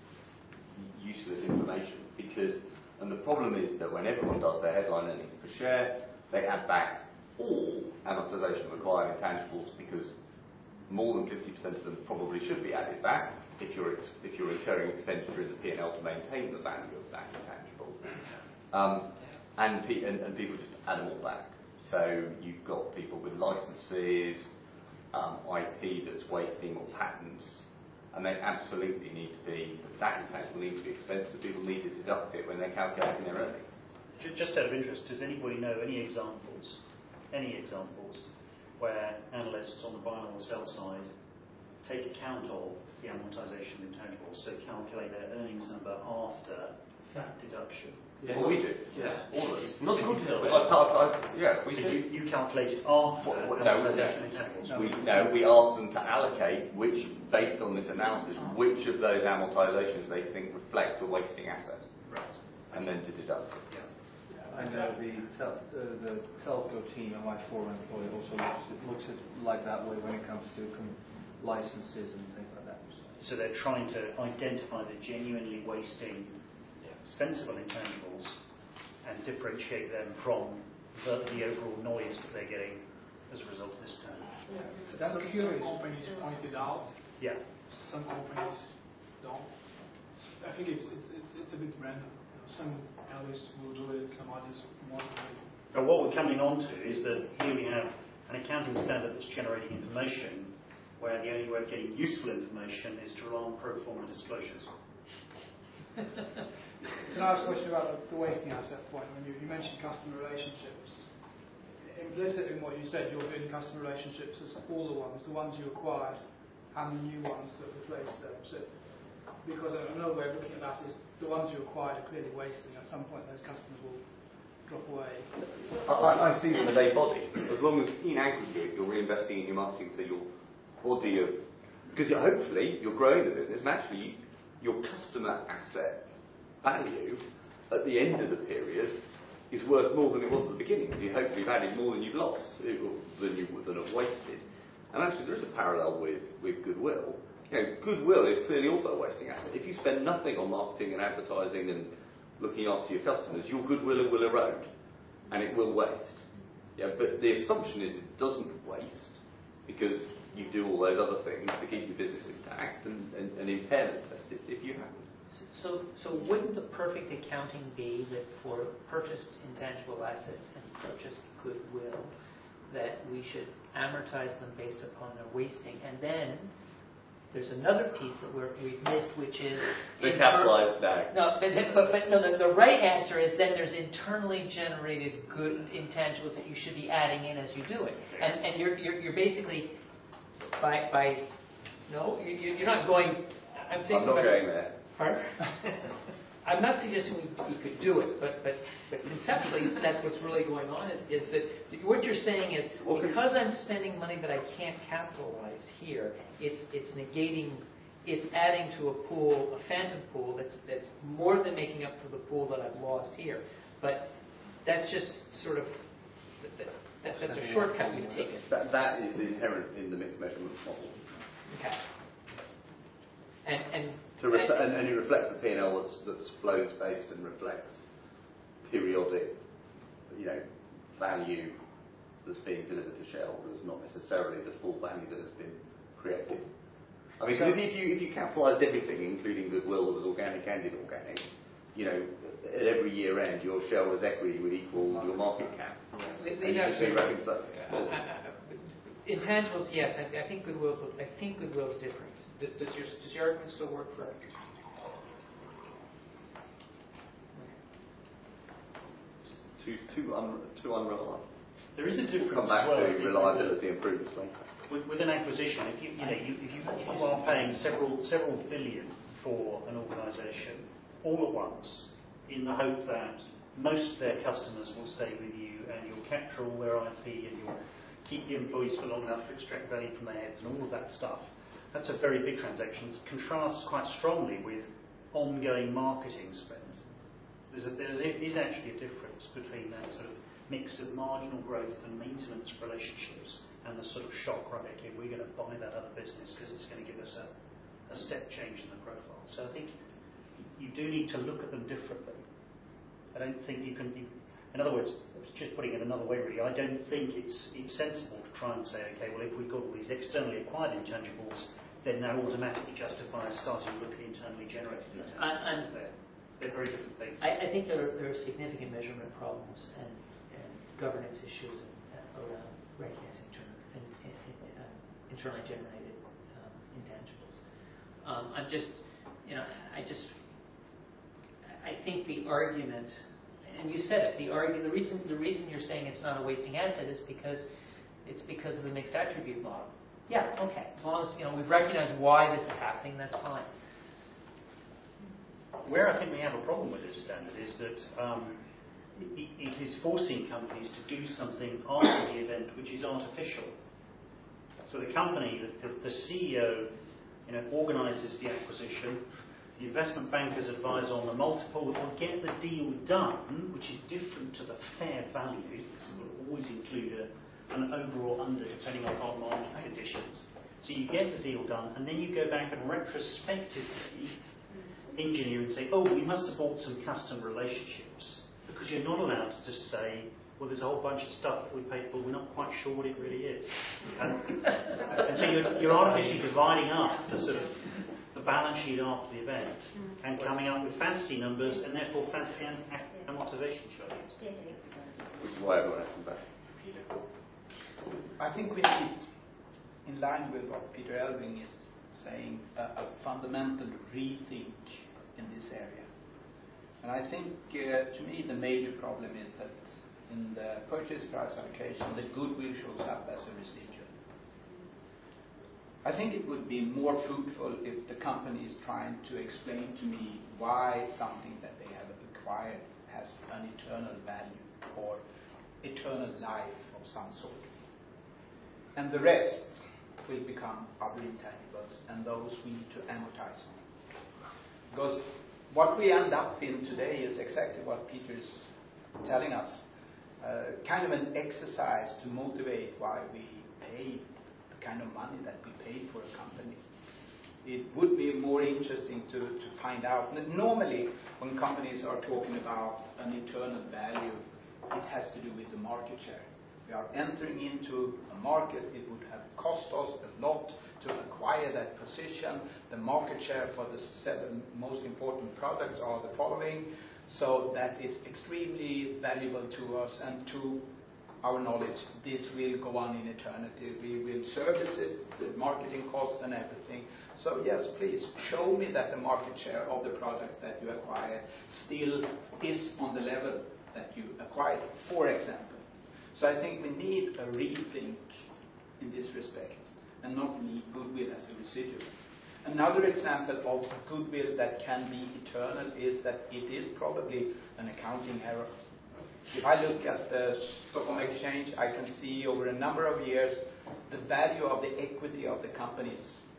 useless information. Because, and the problem is that when everyone does their headline earnings per share, they add back all amortization required intangibles because more than fifty percent of them probably should be added back if you're if you're incurring expenditure in the P and L to maintain the value of that intangible. Um, and, pe- and, and people just add them all back. So you've got people with licenses, um, I P that's wasting, or patents, and they absolutely need to be, that intangible needs to be expensive, so people need to deduct it when they're calculating their earnings. Just out of interest, does anybody know any examples, any examples, where analysts on the buy or sell side take account of the amortization of intangibles, so calculate their earnings number after that deduction? Yeah, well, we do. Yeah. All of us. Not good. I, I, I, yeah, we so do. You, you calculate it after What, what, amortization no, of intangibles? no. We, no, we ask them to allocate which, based on this analysis, which of those amortizations they think reflect a wasting asset. Right. And then to deduct it. Yeah. I know the tel- uh, the telco team at my former employer also looks at, looks at it like that way when it comes to com- licenses and things like that. So they're trying to identify the genuinely wasting, expensible intangibles and differentiate them from the, the overall noise that they're getting as a result of this term. Yeah. So that's some companies pointed out. Yeah. Some companies don't. I think it's it's it's, it's a bit random. You know, some analysts will do it, some others won't do it. But what we're coming on to is that here we have an accounting standard that's generating information where the only way of getting useful information is to rely on pro forma disclosures. Can I ask a question about the, the wasting asset point? When you, you mentioned customer relationships, implicit in what you said, you're doing customer relationships as all the ones, the ones you acquired and the new ones that replace them. So, because another way of looking at that is the ones you acquired are clearly wasting. At some point, those customers will drop away. I, I see them as a body. As long as in aggregate you're reinvesting in your marketing, so your body of, because you're, hopefully you're growing the business, and actually your customer asset value at the end of the period is worth more than it was at the beginning. You hopefully valued more than you've lost, than you than have wasted. And actually, there is a parallel with, with goodwill. You know, goodwill is clearly also a wasting asset. If you spend nothing on marketing and advertising and looking after your customers, your goodwill will erode, and it will waste. Yeah, but the assumption is it doesn't waste because you do all those other things to keep your business intact, and, and, and impairment test it if you haven't. So, so wouldn't the perfect accounting be that for purchased intangible assets and purchased goodwill, that we should amortize them based upon their wasting, and then there's another piece that we're, we've missed, which is the capitalized back. No, but, but, but no, the, the right answer is then there's internally generated good intangibles that you should be adding in as you do it, and and you're you're, you're basically by by no, you, you're not going. I'm saying. I'm not going there. Pardon? I'm not suggesting we, we could do it, but, but, but conceptually, that's what's really going on is, is that what you're saying is because I'm spending money that I can't capitalize here, it's it's negating it's adding to a pool, a phantom pool that's that's more than making up for the pool that I've lost here. But that's just sort of that, that, that's a shortcut we've taken. That, that is inherent in the mixed measurement model. Okay. And and, to ref- and, and it reflects a P and L that's, that's flows based and reflects periodic, you know, value that's being delivered to shareholders, not necessarily the full value that has been created. I mean, so if you if you capitalised everything, including goodwill that was organic and inorganic, you know, at every year end, your shareholders' equity would equal your market cap. They, And they you know, should be reconciled. uh, uh, uh, intangibles, yes. I, I think goodwill's I think goodwill's different. Does, does your does your argument still work for? Too too un, too unreliable. There is a difference. We'll come back as well, to reliability and prudence later. With, with an acquisition, if you, you know, you, if you, you are paying several several billion for an organisation all at once, in the hope that most of their customers will stay with you, and you'll capture all their I P, and you'll keep the employees for long enough to extract value from their heads, and all of that stuff. That's a very big transaction. It contrasts quite strongly with ongoing marketing spend. There's a, there is actually a difference between that sort of mix of marginal growth and maintenance relationships and the sort of shock, right, okay, we're going to buy that other business because it's going to give us a, a step change in the profile. So I think you do need to look at them differently. I don't think you can, you, in other words, just putting it another way really, I don't think it's, it's sensible to try and say, okay, well if we've got all these externally acquired intangibles, then that automatically justifies starting to look at internally generated intangibles. And, and they're, they're very different things. I, I think there are, there are significant measurement problems and, and governance issues uh, around recognizing term, and, and, and, uh, internally generated um, intangibles. Um, I'm just, you know, I just, I think the argument, and you said it, the argue, the reason, the reason you're saying it's not a wasting asset is because it's because of the mixed attribute model. Yeah, okay. As long as you know we've recognized why this is happening, that's fine. Where I think we have a problem with this standard is that um, it, it is forcing companies to do something after the event which is artificial. So the company, the, the C E O, you know, organises the acquisition. The investment bankers advise on the multiple or get the deal done, which is different to the fair value, because it will always include a, an over or under depending on market conditions. So you get the deal done, and then you go back and retrospectively engineer and say, oh, we must have bought some customer relationships, because you're not allowed to just say, well, there's a whole bunch of stuff that we paid for, we're not quite sure what it really is. And, and so you're, you're artificially dividing up the sort of the balance sheet after the event and coming up with fancy numbers and therefore fancy am- amortization charges. Which is why everyone has to come back. I think we need, in line with what Peter Elving is saying, a, a fundamental rethink in this area. And I think, uh, to me, the major problem is that in the purchase price allocation, the goodwill shows up as a residual. I think it would be more fruitful if the company is trying to explain to me why something that they have acquired has an eternal value or eternal life of some sort. And the rest will become other intangibles, and those we need to amortize on. Because what we end up in today is exactly what Peter is telling us. Uh, kind of an exercise to motivate why we pay the kind of money that we pay for a company. It would be more interesting to, to find out. Normally, when companies are talking about an eternal value, it has to do with the market share. We are entering into a market. It would have cost us a lot to acquire that position. The market share for the seven most important products are the following. So that is extremely valuable to us, and to our knowledge, this will go on in eternity. We will service it with marketing costs and everything. So yes, please show me that the market share of the products that you acquired still is on the level that you acquired, for example. So I think we need a rethink in this respect, and not leave goodwill as a residual. Another example of goodwill that can be eternal is that it is probably an accounting error. If I look at the Stockholm Exchange, I can see over a number of years the value of the equity of the companies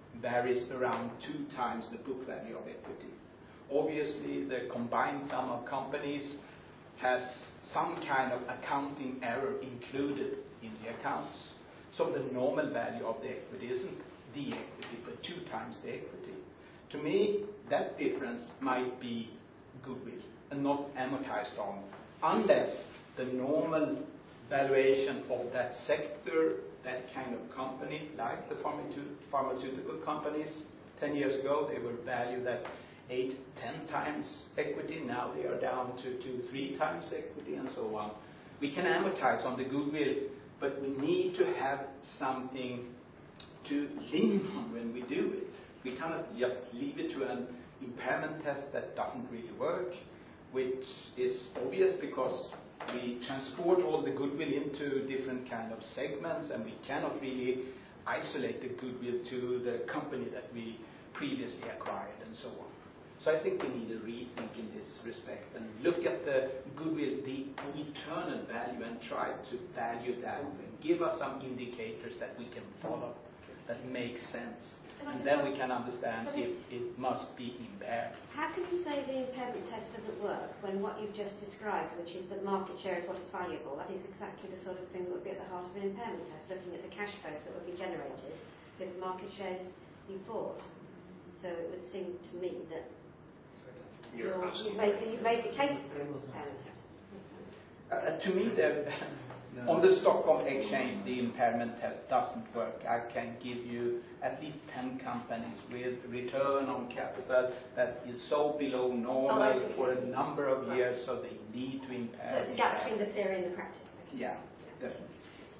varies around two times the book value of equity. Obviously, the combined sum of companies has some kind of accounting error included in the accounts. So the normal value of the equity isn't the equity, but two times the equity. To me, that difference might be goodwill and not amortized on, unless the normal valuation of that sector, that kind of company, like the pharmaceutical companies, ten years ago, they were valued at eight, ten times equity. Now they are down to two, three times equity, and so on. We can amortize on the goodwill, but we need to have something to lean on when we do it. We cannot just leave it to an impairment test that doesn't really work, which is obvious because we transport all the goodwill into different kind of segments, and we cannot really isolate the goodwill to the company that we previously acquired and so on. So I think we need a rethink in this respect and look at the goodwill, the eternal value, and try to value that and give us some indicators that we can follow that make sense. And then we can understand if it must be impaired. How can you say the impairment test doesn't work when what you've just described, which is that market share is what is valuable, that is exactly the sort of thing that would be at the heart of an impairment test, looking at the cash flows that would be generated with the market shares you bought. So it would seem to me that You're you're, asking you've, made the, you've made the case for an impairment test. Uh, to me, the, on the Stockholm Exchange, the impairment test doesn't work. I can give you at least ten companies with return on capital that is so below normal Oh, for a number of years, so they need to impair. So it's a gap between the theory and the practice. Okay. Yeah, definitely.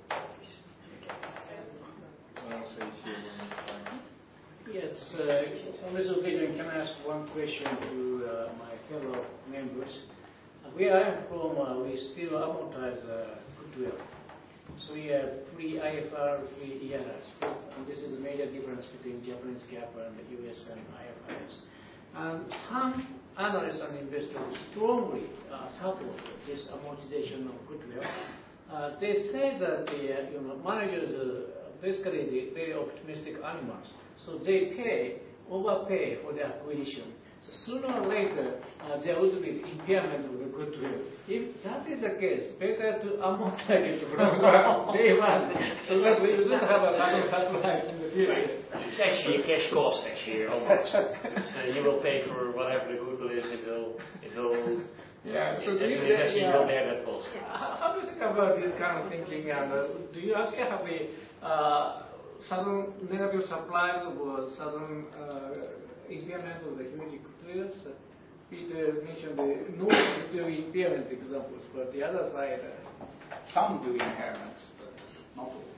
Yes, uh, on this occasion, can I ask one question to uh, my fellow members? Uh, where I am from, uh, we still amortize uh, goodwill. So we have three I F R, three I R S. And this is a major difference between Japanese GAAP and the U S and I F R S. And some analysts and investors strongly uh, support this amortization of goodwill. Uh, they say that the uh, you know, managers uh, basically the very optimistic animals. So they pay, overpay for the acquisition. So sooner or later, uh, there would be impairment of the goodwill. If that is the case, better to amortize it from day one, so that we don't have a sudden surprise in the future. It's actually a cash cost, actually, almost. So you will pay for whatever the goodwill is, it will, it will, yeah, so as an you, investor, yeah. you will bear that cost. How, how do you think about this kind of thinking? And uh, do you actually have a uh, sudden negative surprise or sudden uh, impairment of the huge goodwills? Peter mentioned the no impairment examples, but the other side. Uh, Some do impairments, but not all.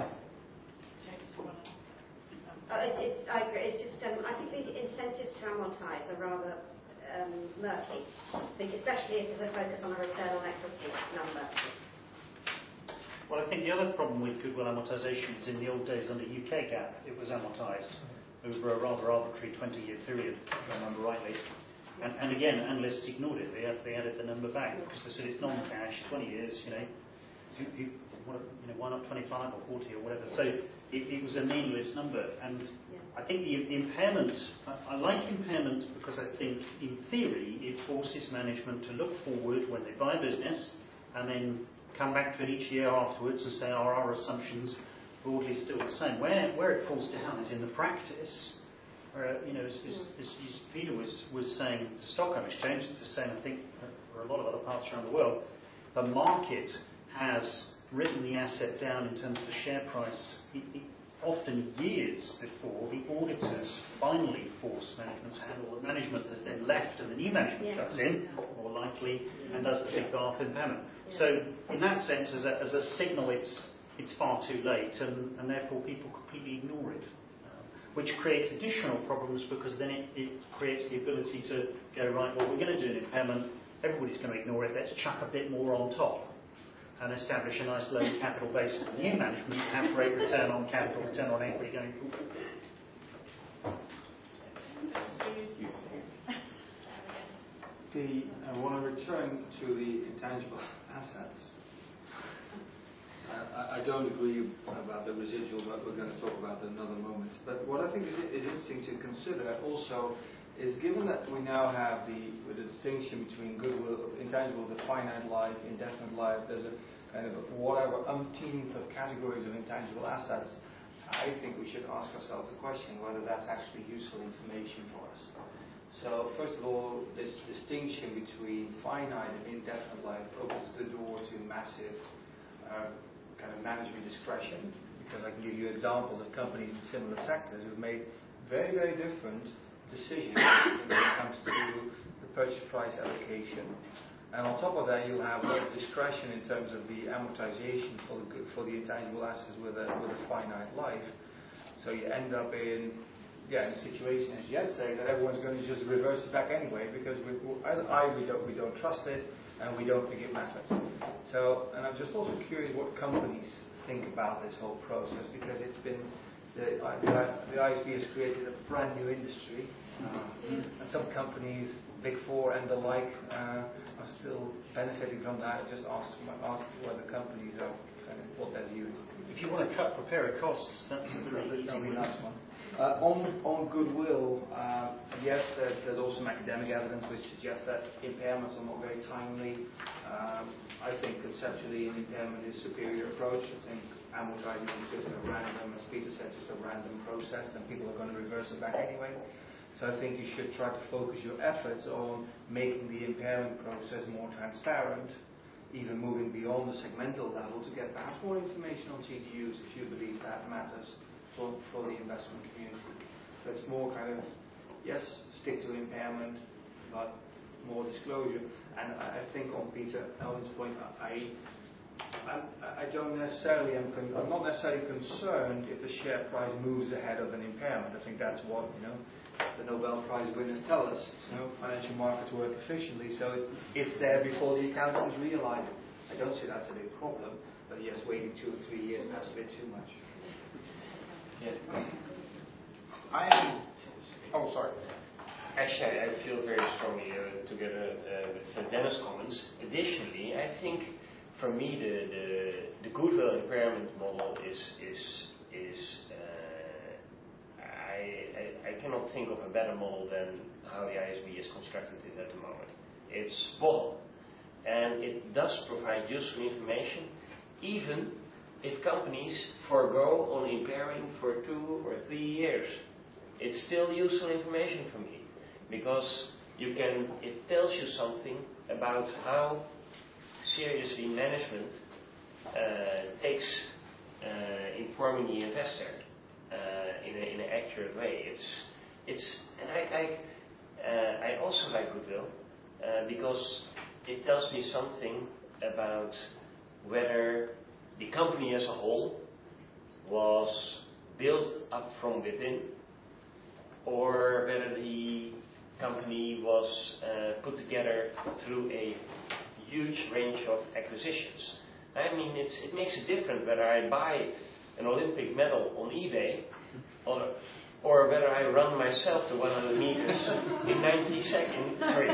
Oh, it's, it's, I agree. It's just, um, I think the incentives to amortise are rather um, murky, especially if there's a focus on a return on equity number. Well, I think the other problem with goodwill amortisation is in the old days under U K GAAP, it was amortised over a rather arbitrary twenty-year period, if I remember rightly. And, and again, analysts ignored it. They, they added the number back because they said it's non-cash, twenty years, you know, you, you, what, you know why not twenty-five or forty or whatever. So it, it was a meaningless number. And yeah. I think the, the impairment, I, I like impairment because I think, in theory, it forces management to look forward when they buy a business and then come back to it each year afterwards and say, are our assumptions broadly still the same? Where, where it falls down is in the practice. Uh, you know, as, as, as Peter was, was saying, the Stockholm Exchange is the same, I think, for a lot of other parts around the world. The market has written the asset down in terms of the share price, it, it, often years before the auditors finally force management's hand, or the management has then left and the new management yeah. comes in, more likely, and does the big bath impairment. Yeah. So, in that sense, as a, as a signal, it's, it's far too late, and, and therefore people completely ignore it. Which creates additional problems because then it, it creates the ability to go, right, well, we're going to do an impairment, everybody's going to ignore it, let's chuck a bit more on top and establish a nice low capital base for the new management and have great return on capital, return on equity going forward. The, I want to return to the intangible assets. Uh, I, I don't agree about the residual, but we're going to talk about that in another moment. But what I think is, is interesting to consider also is, given that we now have the, the distinction between goodwill, intangible, the finite life, indefinite life, there's a kind of a whatever umpteenth of categories of intangible assets, I think we should ask ourselves the question whether that's actually useful information for us. So first of all, this distinction between finite and indefinite life opens the door to massive uh, kind of management discretion, because I can give you examples of companies in similar sectors who've made very, very different decisions when it comes to the purchase price allocation. And on top of that, you'll have a lot of discretion in terms of the amortization for the, for the intangible assets with a, with a finite life. So you end up in Yeah, in a situation, as Jed saying, that everyone's going to just reverse it back anyway, because we, either I, we don't, we don't trust it, and we don't think it matters. So, and I'm just also curious what companies think about this whole process, because it's been, the, the, the I S B has created a brand new industry, uh, and some companies, Big Four and the like, uh, are still benefiting from that. I just ask, ask whether companies are, kind of, what their view is. If you want to cut preparer costs, that's a very easy one. Nice one. Uh, on, on goodwill, uh, yes, there's, there's also some academic evidence which suggests that impairments are not very timely. Um, I think conceptually an impairment is a superior approach. I think amortizing is just a random, as Peter said, just a random process, and people are going to reverse it back anyway. So I think you should try to focus your efforts on making the impairment process more transparent, even moving beyond the segmental level to get perhaps more information on G G Us if you believe that matters For, for the investment community. So it's more kind of, yes, stick to impairment, but more disclosure. And I, I think on Peter Elvin's point, I, I, I don't necessarily, am con- I'm not necessarily concerned if the share price moves ahead of an impairment. I think that's what, you know, the Nobel Prize winners tell us. You know, financial markets work efficiently, so it's, it's there before the accountants realize it. I don't see that's a big problem, but yes, waiting two or three years perhaps a bit too much. Yeah. I am. Oh, sorry. Actually, I feel very strongly uh, together uh, with Dennis' comments. Additionally, I think for me the the, the goodwill impairment model is is is uh, I, I I cannot think of a better model than how the I S B is constructed is at the moment. It's spot on, and it does provide useful information, even if companies forego on impairing for two or three years. It's still useful information for me, because you can, it tells you something about how seriously management uh, takes uh, informing the investor uh, in, a, in an accurate way. It's, it's, and I, I, uh, I also like goodwill uh, because it tells me something about whether the company as a whole was built up from within, or whether the company was uh, put together through a huge range of acquisitions. I mean, it's, it makes a difference whether I buy an Olympic medal on eBay or, or whether I run myself to one hundred meters in ninety seconds. Sorry.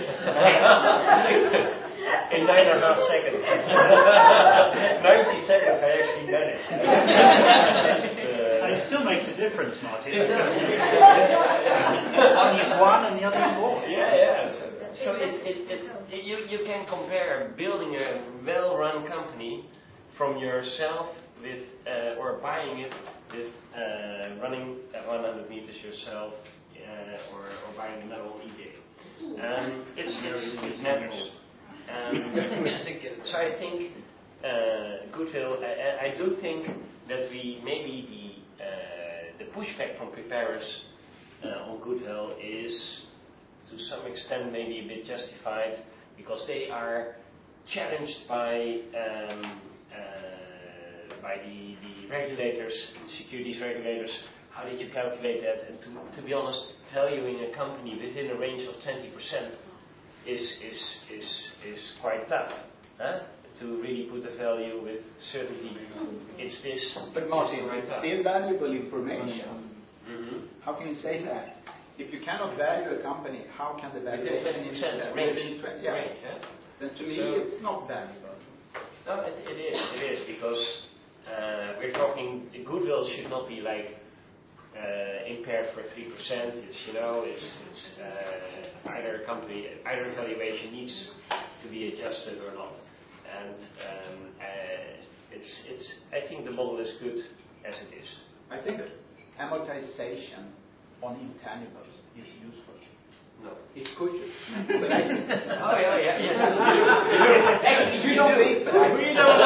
In nine and a half seconds. ninety seconds I actually managed. uh, it still makes a difference, Martin. It does. One is one and the other is more. Yeah, yeah. So, so it, it, it, it, you, you can compare building a well-run company from yourself with, uh, or buying it with uh, running at one hundred meters yourself, uh, or, or buying a medal on eBay. Um, it's, it's, it matters. Um, so I think uh, goodwill. I, I do think that we maybe the uh, the pushback from preparers uh, on goodwill is to some extent maybe a bit justified, because they are challenged by um, uh, by the, the regulators, securities regulators. How did you calculate that? And to, to be honest, valuing a company within a range of twenty percent. Is, is is is quite tough, huh? To really put a value with certainty. It's this. But Martin, it's it's still valuable information. Mm-hmm. How can you say that? If you cannot value a company, how can the valuation within twenty percent range? Yeah. range yeah? Then to me, so, it's not valuable. No, No, it, it is. It is because uh, we're talking. Goodwill should not be like uh, impaired for three percent. It's you know, it's, it's uh, either company, either valuation needs to be adjusted or not. And um, uh, it's it's. I think the model is good as it is. I think amortization on intangibles is useful. No. It pushes. But I, oh yeah, yeah, yes. Actually, you don't think, but I we don't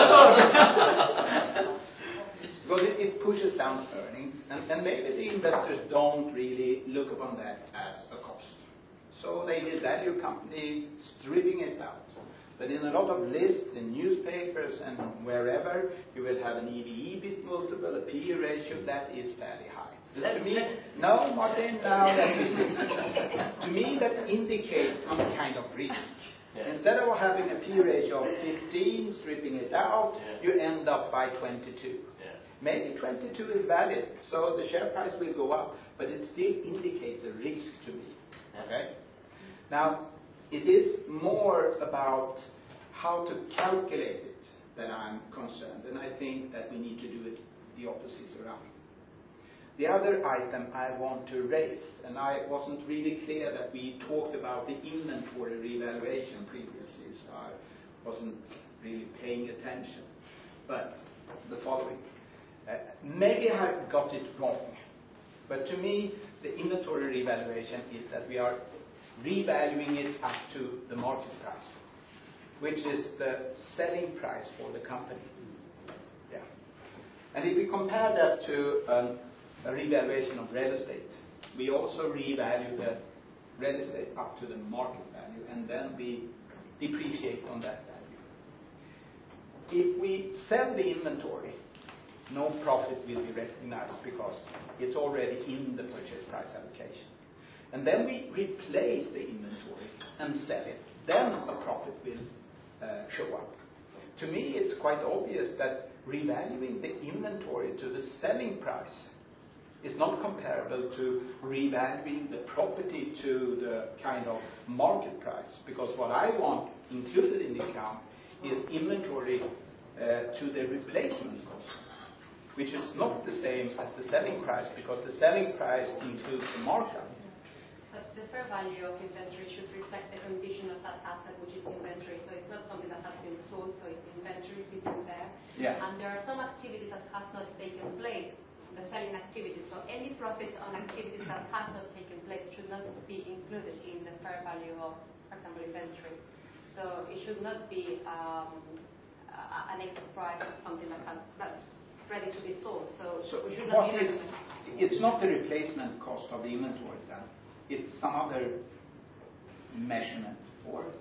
know. Because it, it pushes down earnings, and, and maybe the investors don't really look upon that as a cost. So they devalue company, stripping it out. But in a lot of lists in newspapers and wherever, you will have an E V EBIT multiple, a P E ratio that is fairly high. To me, no, Martin, now to me that indicates some kind of risk. Yeah. Instead of having a P E ratio of fifteen, stripping it out, yeah. you end up by twenty-two. Yeah. Maybe twenty-two is valid, so the share price will go up, but it still indicates a risk to me. Okay? Now, it is more about how to calculate it that I'm concerned, and I think that we need to do it the opposite around. The other item I want to raise, and I wasn't really clear that we talked about the inventory revaluation previously, so I wasn't really paying attention. But the following. Uh, maybe I got it wrong, but to me, the inventory revaluation is that we are revaluing it up to the market price, which is the selling price for the company. Yeah. And if we compare that to um, a revaluation of real estate, we also revalue the real estate up to the market value, and then we depreciate on that value. If we sell the inventory, no profit will be recognized because it's already in the purchase price allocation. And then we replace the inventory and sell it. Then a profit will uh, show up. To me, it's quite obvious that revaluing the inventory to the selling price is not comparable to revaluing the property to the kind of market price. Because what I want included in the account is inventory uh, to the replacement cost, which is not the same as the selling price, because the selling price includes the markup. But the fair value of inventory should reflect the condition of that asset, which is inventory. So it's not something that has been sold, so it's inventory sitting there. Yeah. And there are some activities that have not taken place, the selling activities. So any profit on activities that have not taken place should not be included in the fair value of, for example, inventory. So it should not be um, uh, an extra price of something that has that's ready to be sold. So, so we should not what be is, it's not the replacement cost of the inventory then. It's some other measurement for it.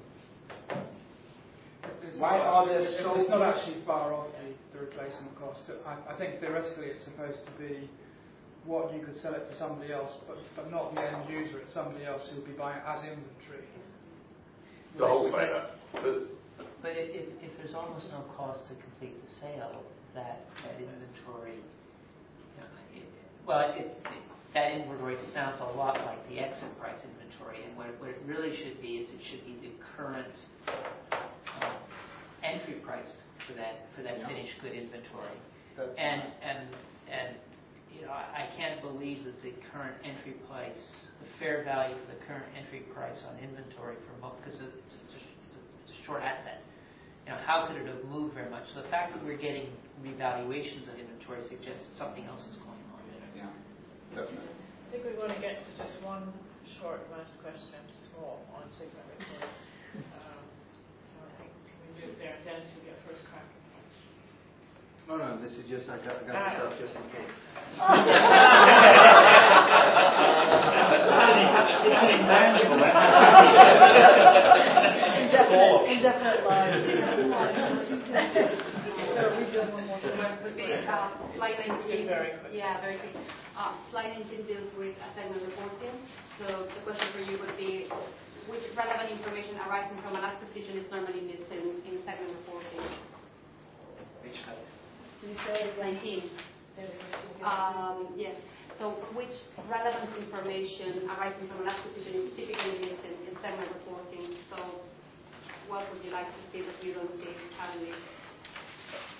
Why are there it's, so it's not actually far off the, the replacement cost. I, I think theoretically it's supposed to be what you could sell it to somebody else, but, but not the end user. It's somebody else who would be buying it as inventory. The wholesaler. But, but if, if, if there's almost no cost to complete the sale, that, that inventory, you know, it, well, it, it, that inventory sounds a lot like the exit price inventory, and what it, what it really should be is it should be the current uh, entry price for that for that yeah. finished good inventory. That's and right. and and you know I, I can't believe that the current entry price, the fair value for the current entry price on inventory for most, because it's, it's, a, it's, a, it's a short asset. You know, how could it have moved very much? So the fact that we're getting revaluations of inventory suggests something else is going on. Yeah. Definitely. I think we want to get to just one short last question, small, on Sigma report. Um, so I think we move there, and Dennis, you get first crack. No, no, this is just, I got, I got ah. myself just in case. It's an intangible. Indefinite, indefinite line. Okay, uh, slide nineteen. Yeah, very quick. Uh, slide nineteen deals with segment reporting. So the question for you would be, which relevant information arising from an acquisition is normally missing in segment reporting? Which slide? Can you say nineteen? Um, yes. So which relevant information arising from an acquisition is typically missing in segment reporting? So what would you like to see that you don't see currently?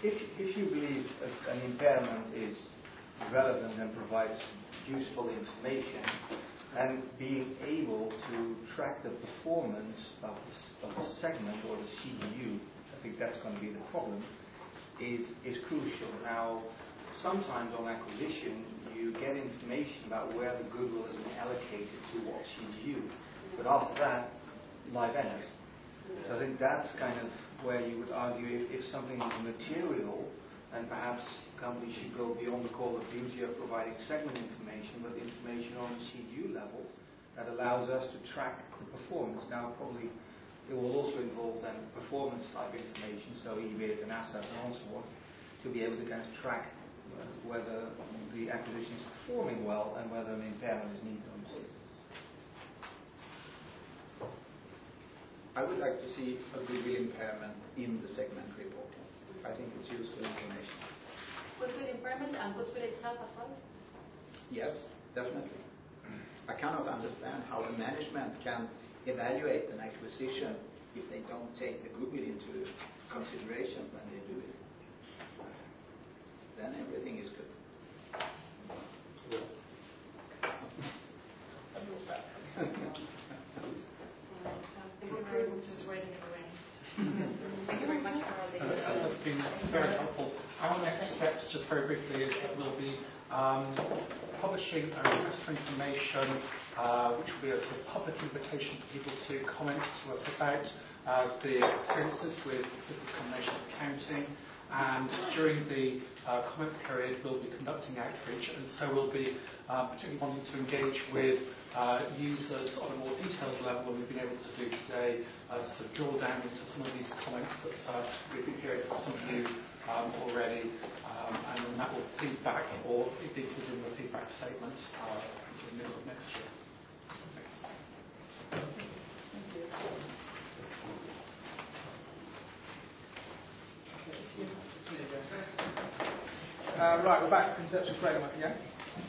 if, if you believe a- an impairment is relevant and provides useful information, and being able to track the performance of the, of the segment or the C D U, I think that's going to be the problem, is, is crucial. Now, sometimes on acquisition, you get information about where the goodwill has been allocated to what C D U, but after that, life ends. So I think that's kind of where you would argue if, if something is material, and perhaps companies should go beyond the call of duty of providing segment information, but information on the C D U level that allows us to track the performance. Now, probably it will also involve then performance type information, so E B I T and assets and so on, to be able to kind of track uh, whether the acquisition is performing well and whether an impairment is needed or not. I would like to see a goodwill impairment in the segment reporting. I think it's useful information. Goodwill impairment and goodwill itself as well? Yes, definitely. I cannot understand how a management can evaluate an acquisition if they don't take the goodwill into consideration when they do it. Then everything is good. That was fast. Prudence is waiting in the wings. Thank you very much for all the Uh, That's been very helpful. Our next steps, just very briefly, is that we'll be um, publishing a request for information, uh, which will be a sort of public invitation for people to comment to us about uh, the experiences with business combinations accounting. And during the uh, comment period, we'll be conducting outreach, and so we'll be uh, particularly wanting to engage with uh, users on a more detailed level than we've been able to do today, uh, so drill down into some of these comments that uh, we've been hearing from some of you um, already, um, and then that will feed back or be included in the feedback statement uh, in the middle of next year. Thanks. Uh, right, we're back to conceptual framework again.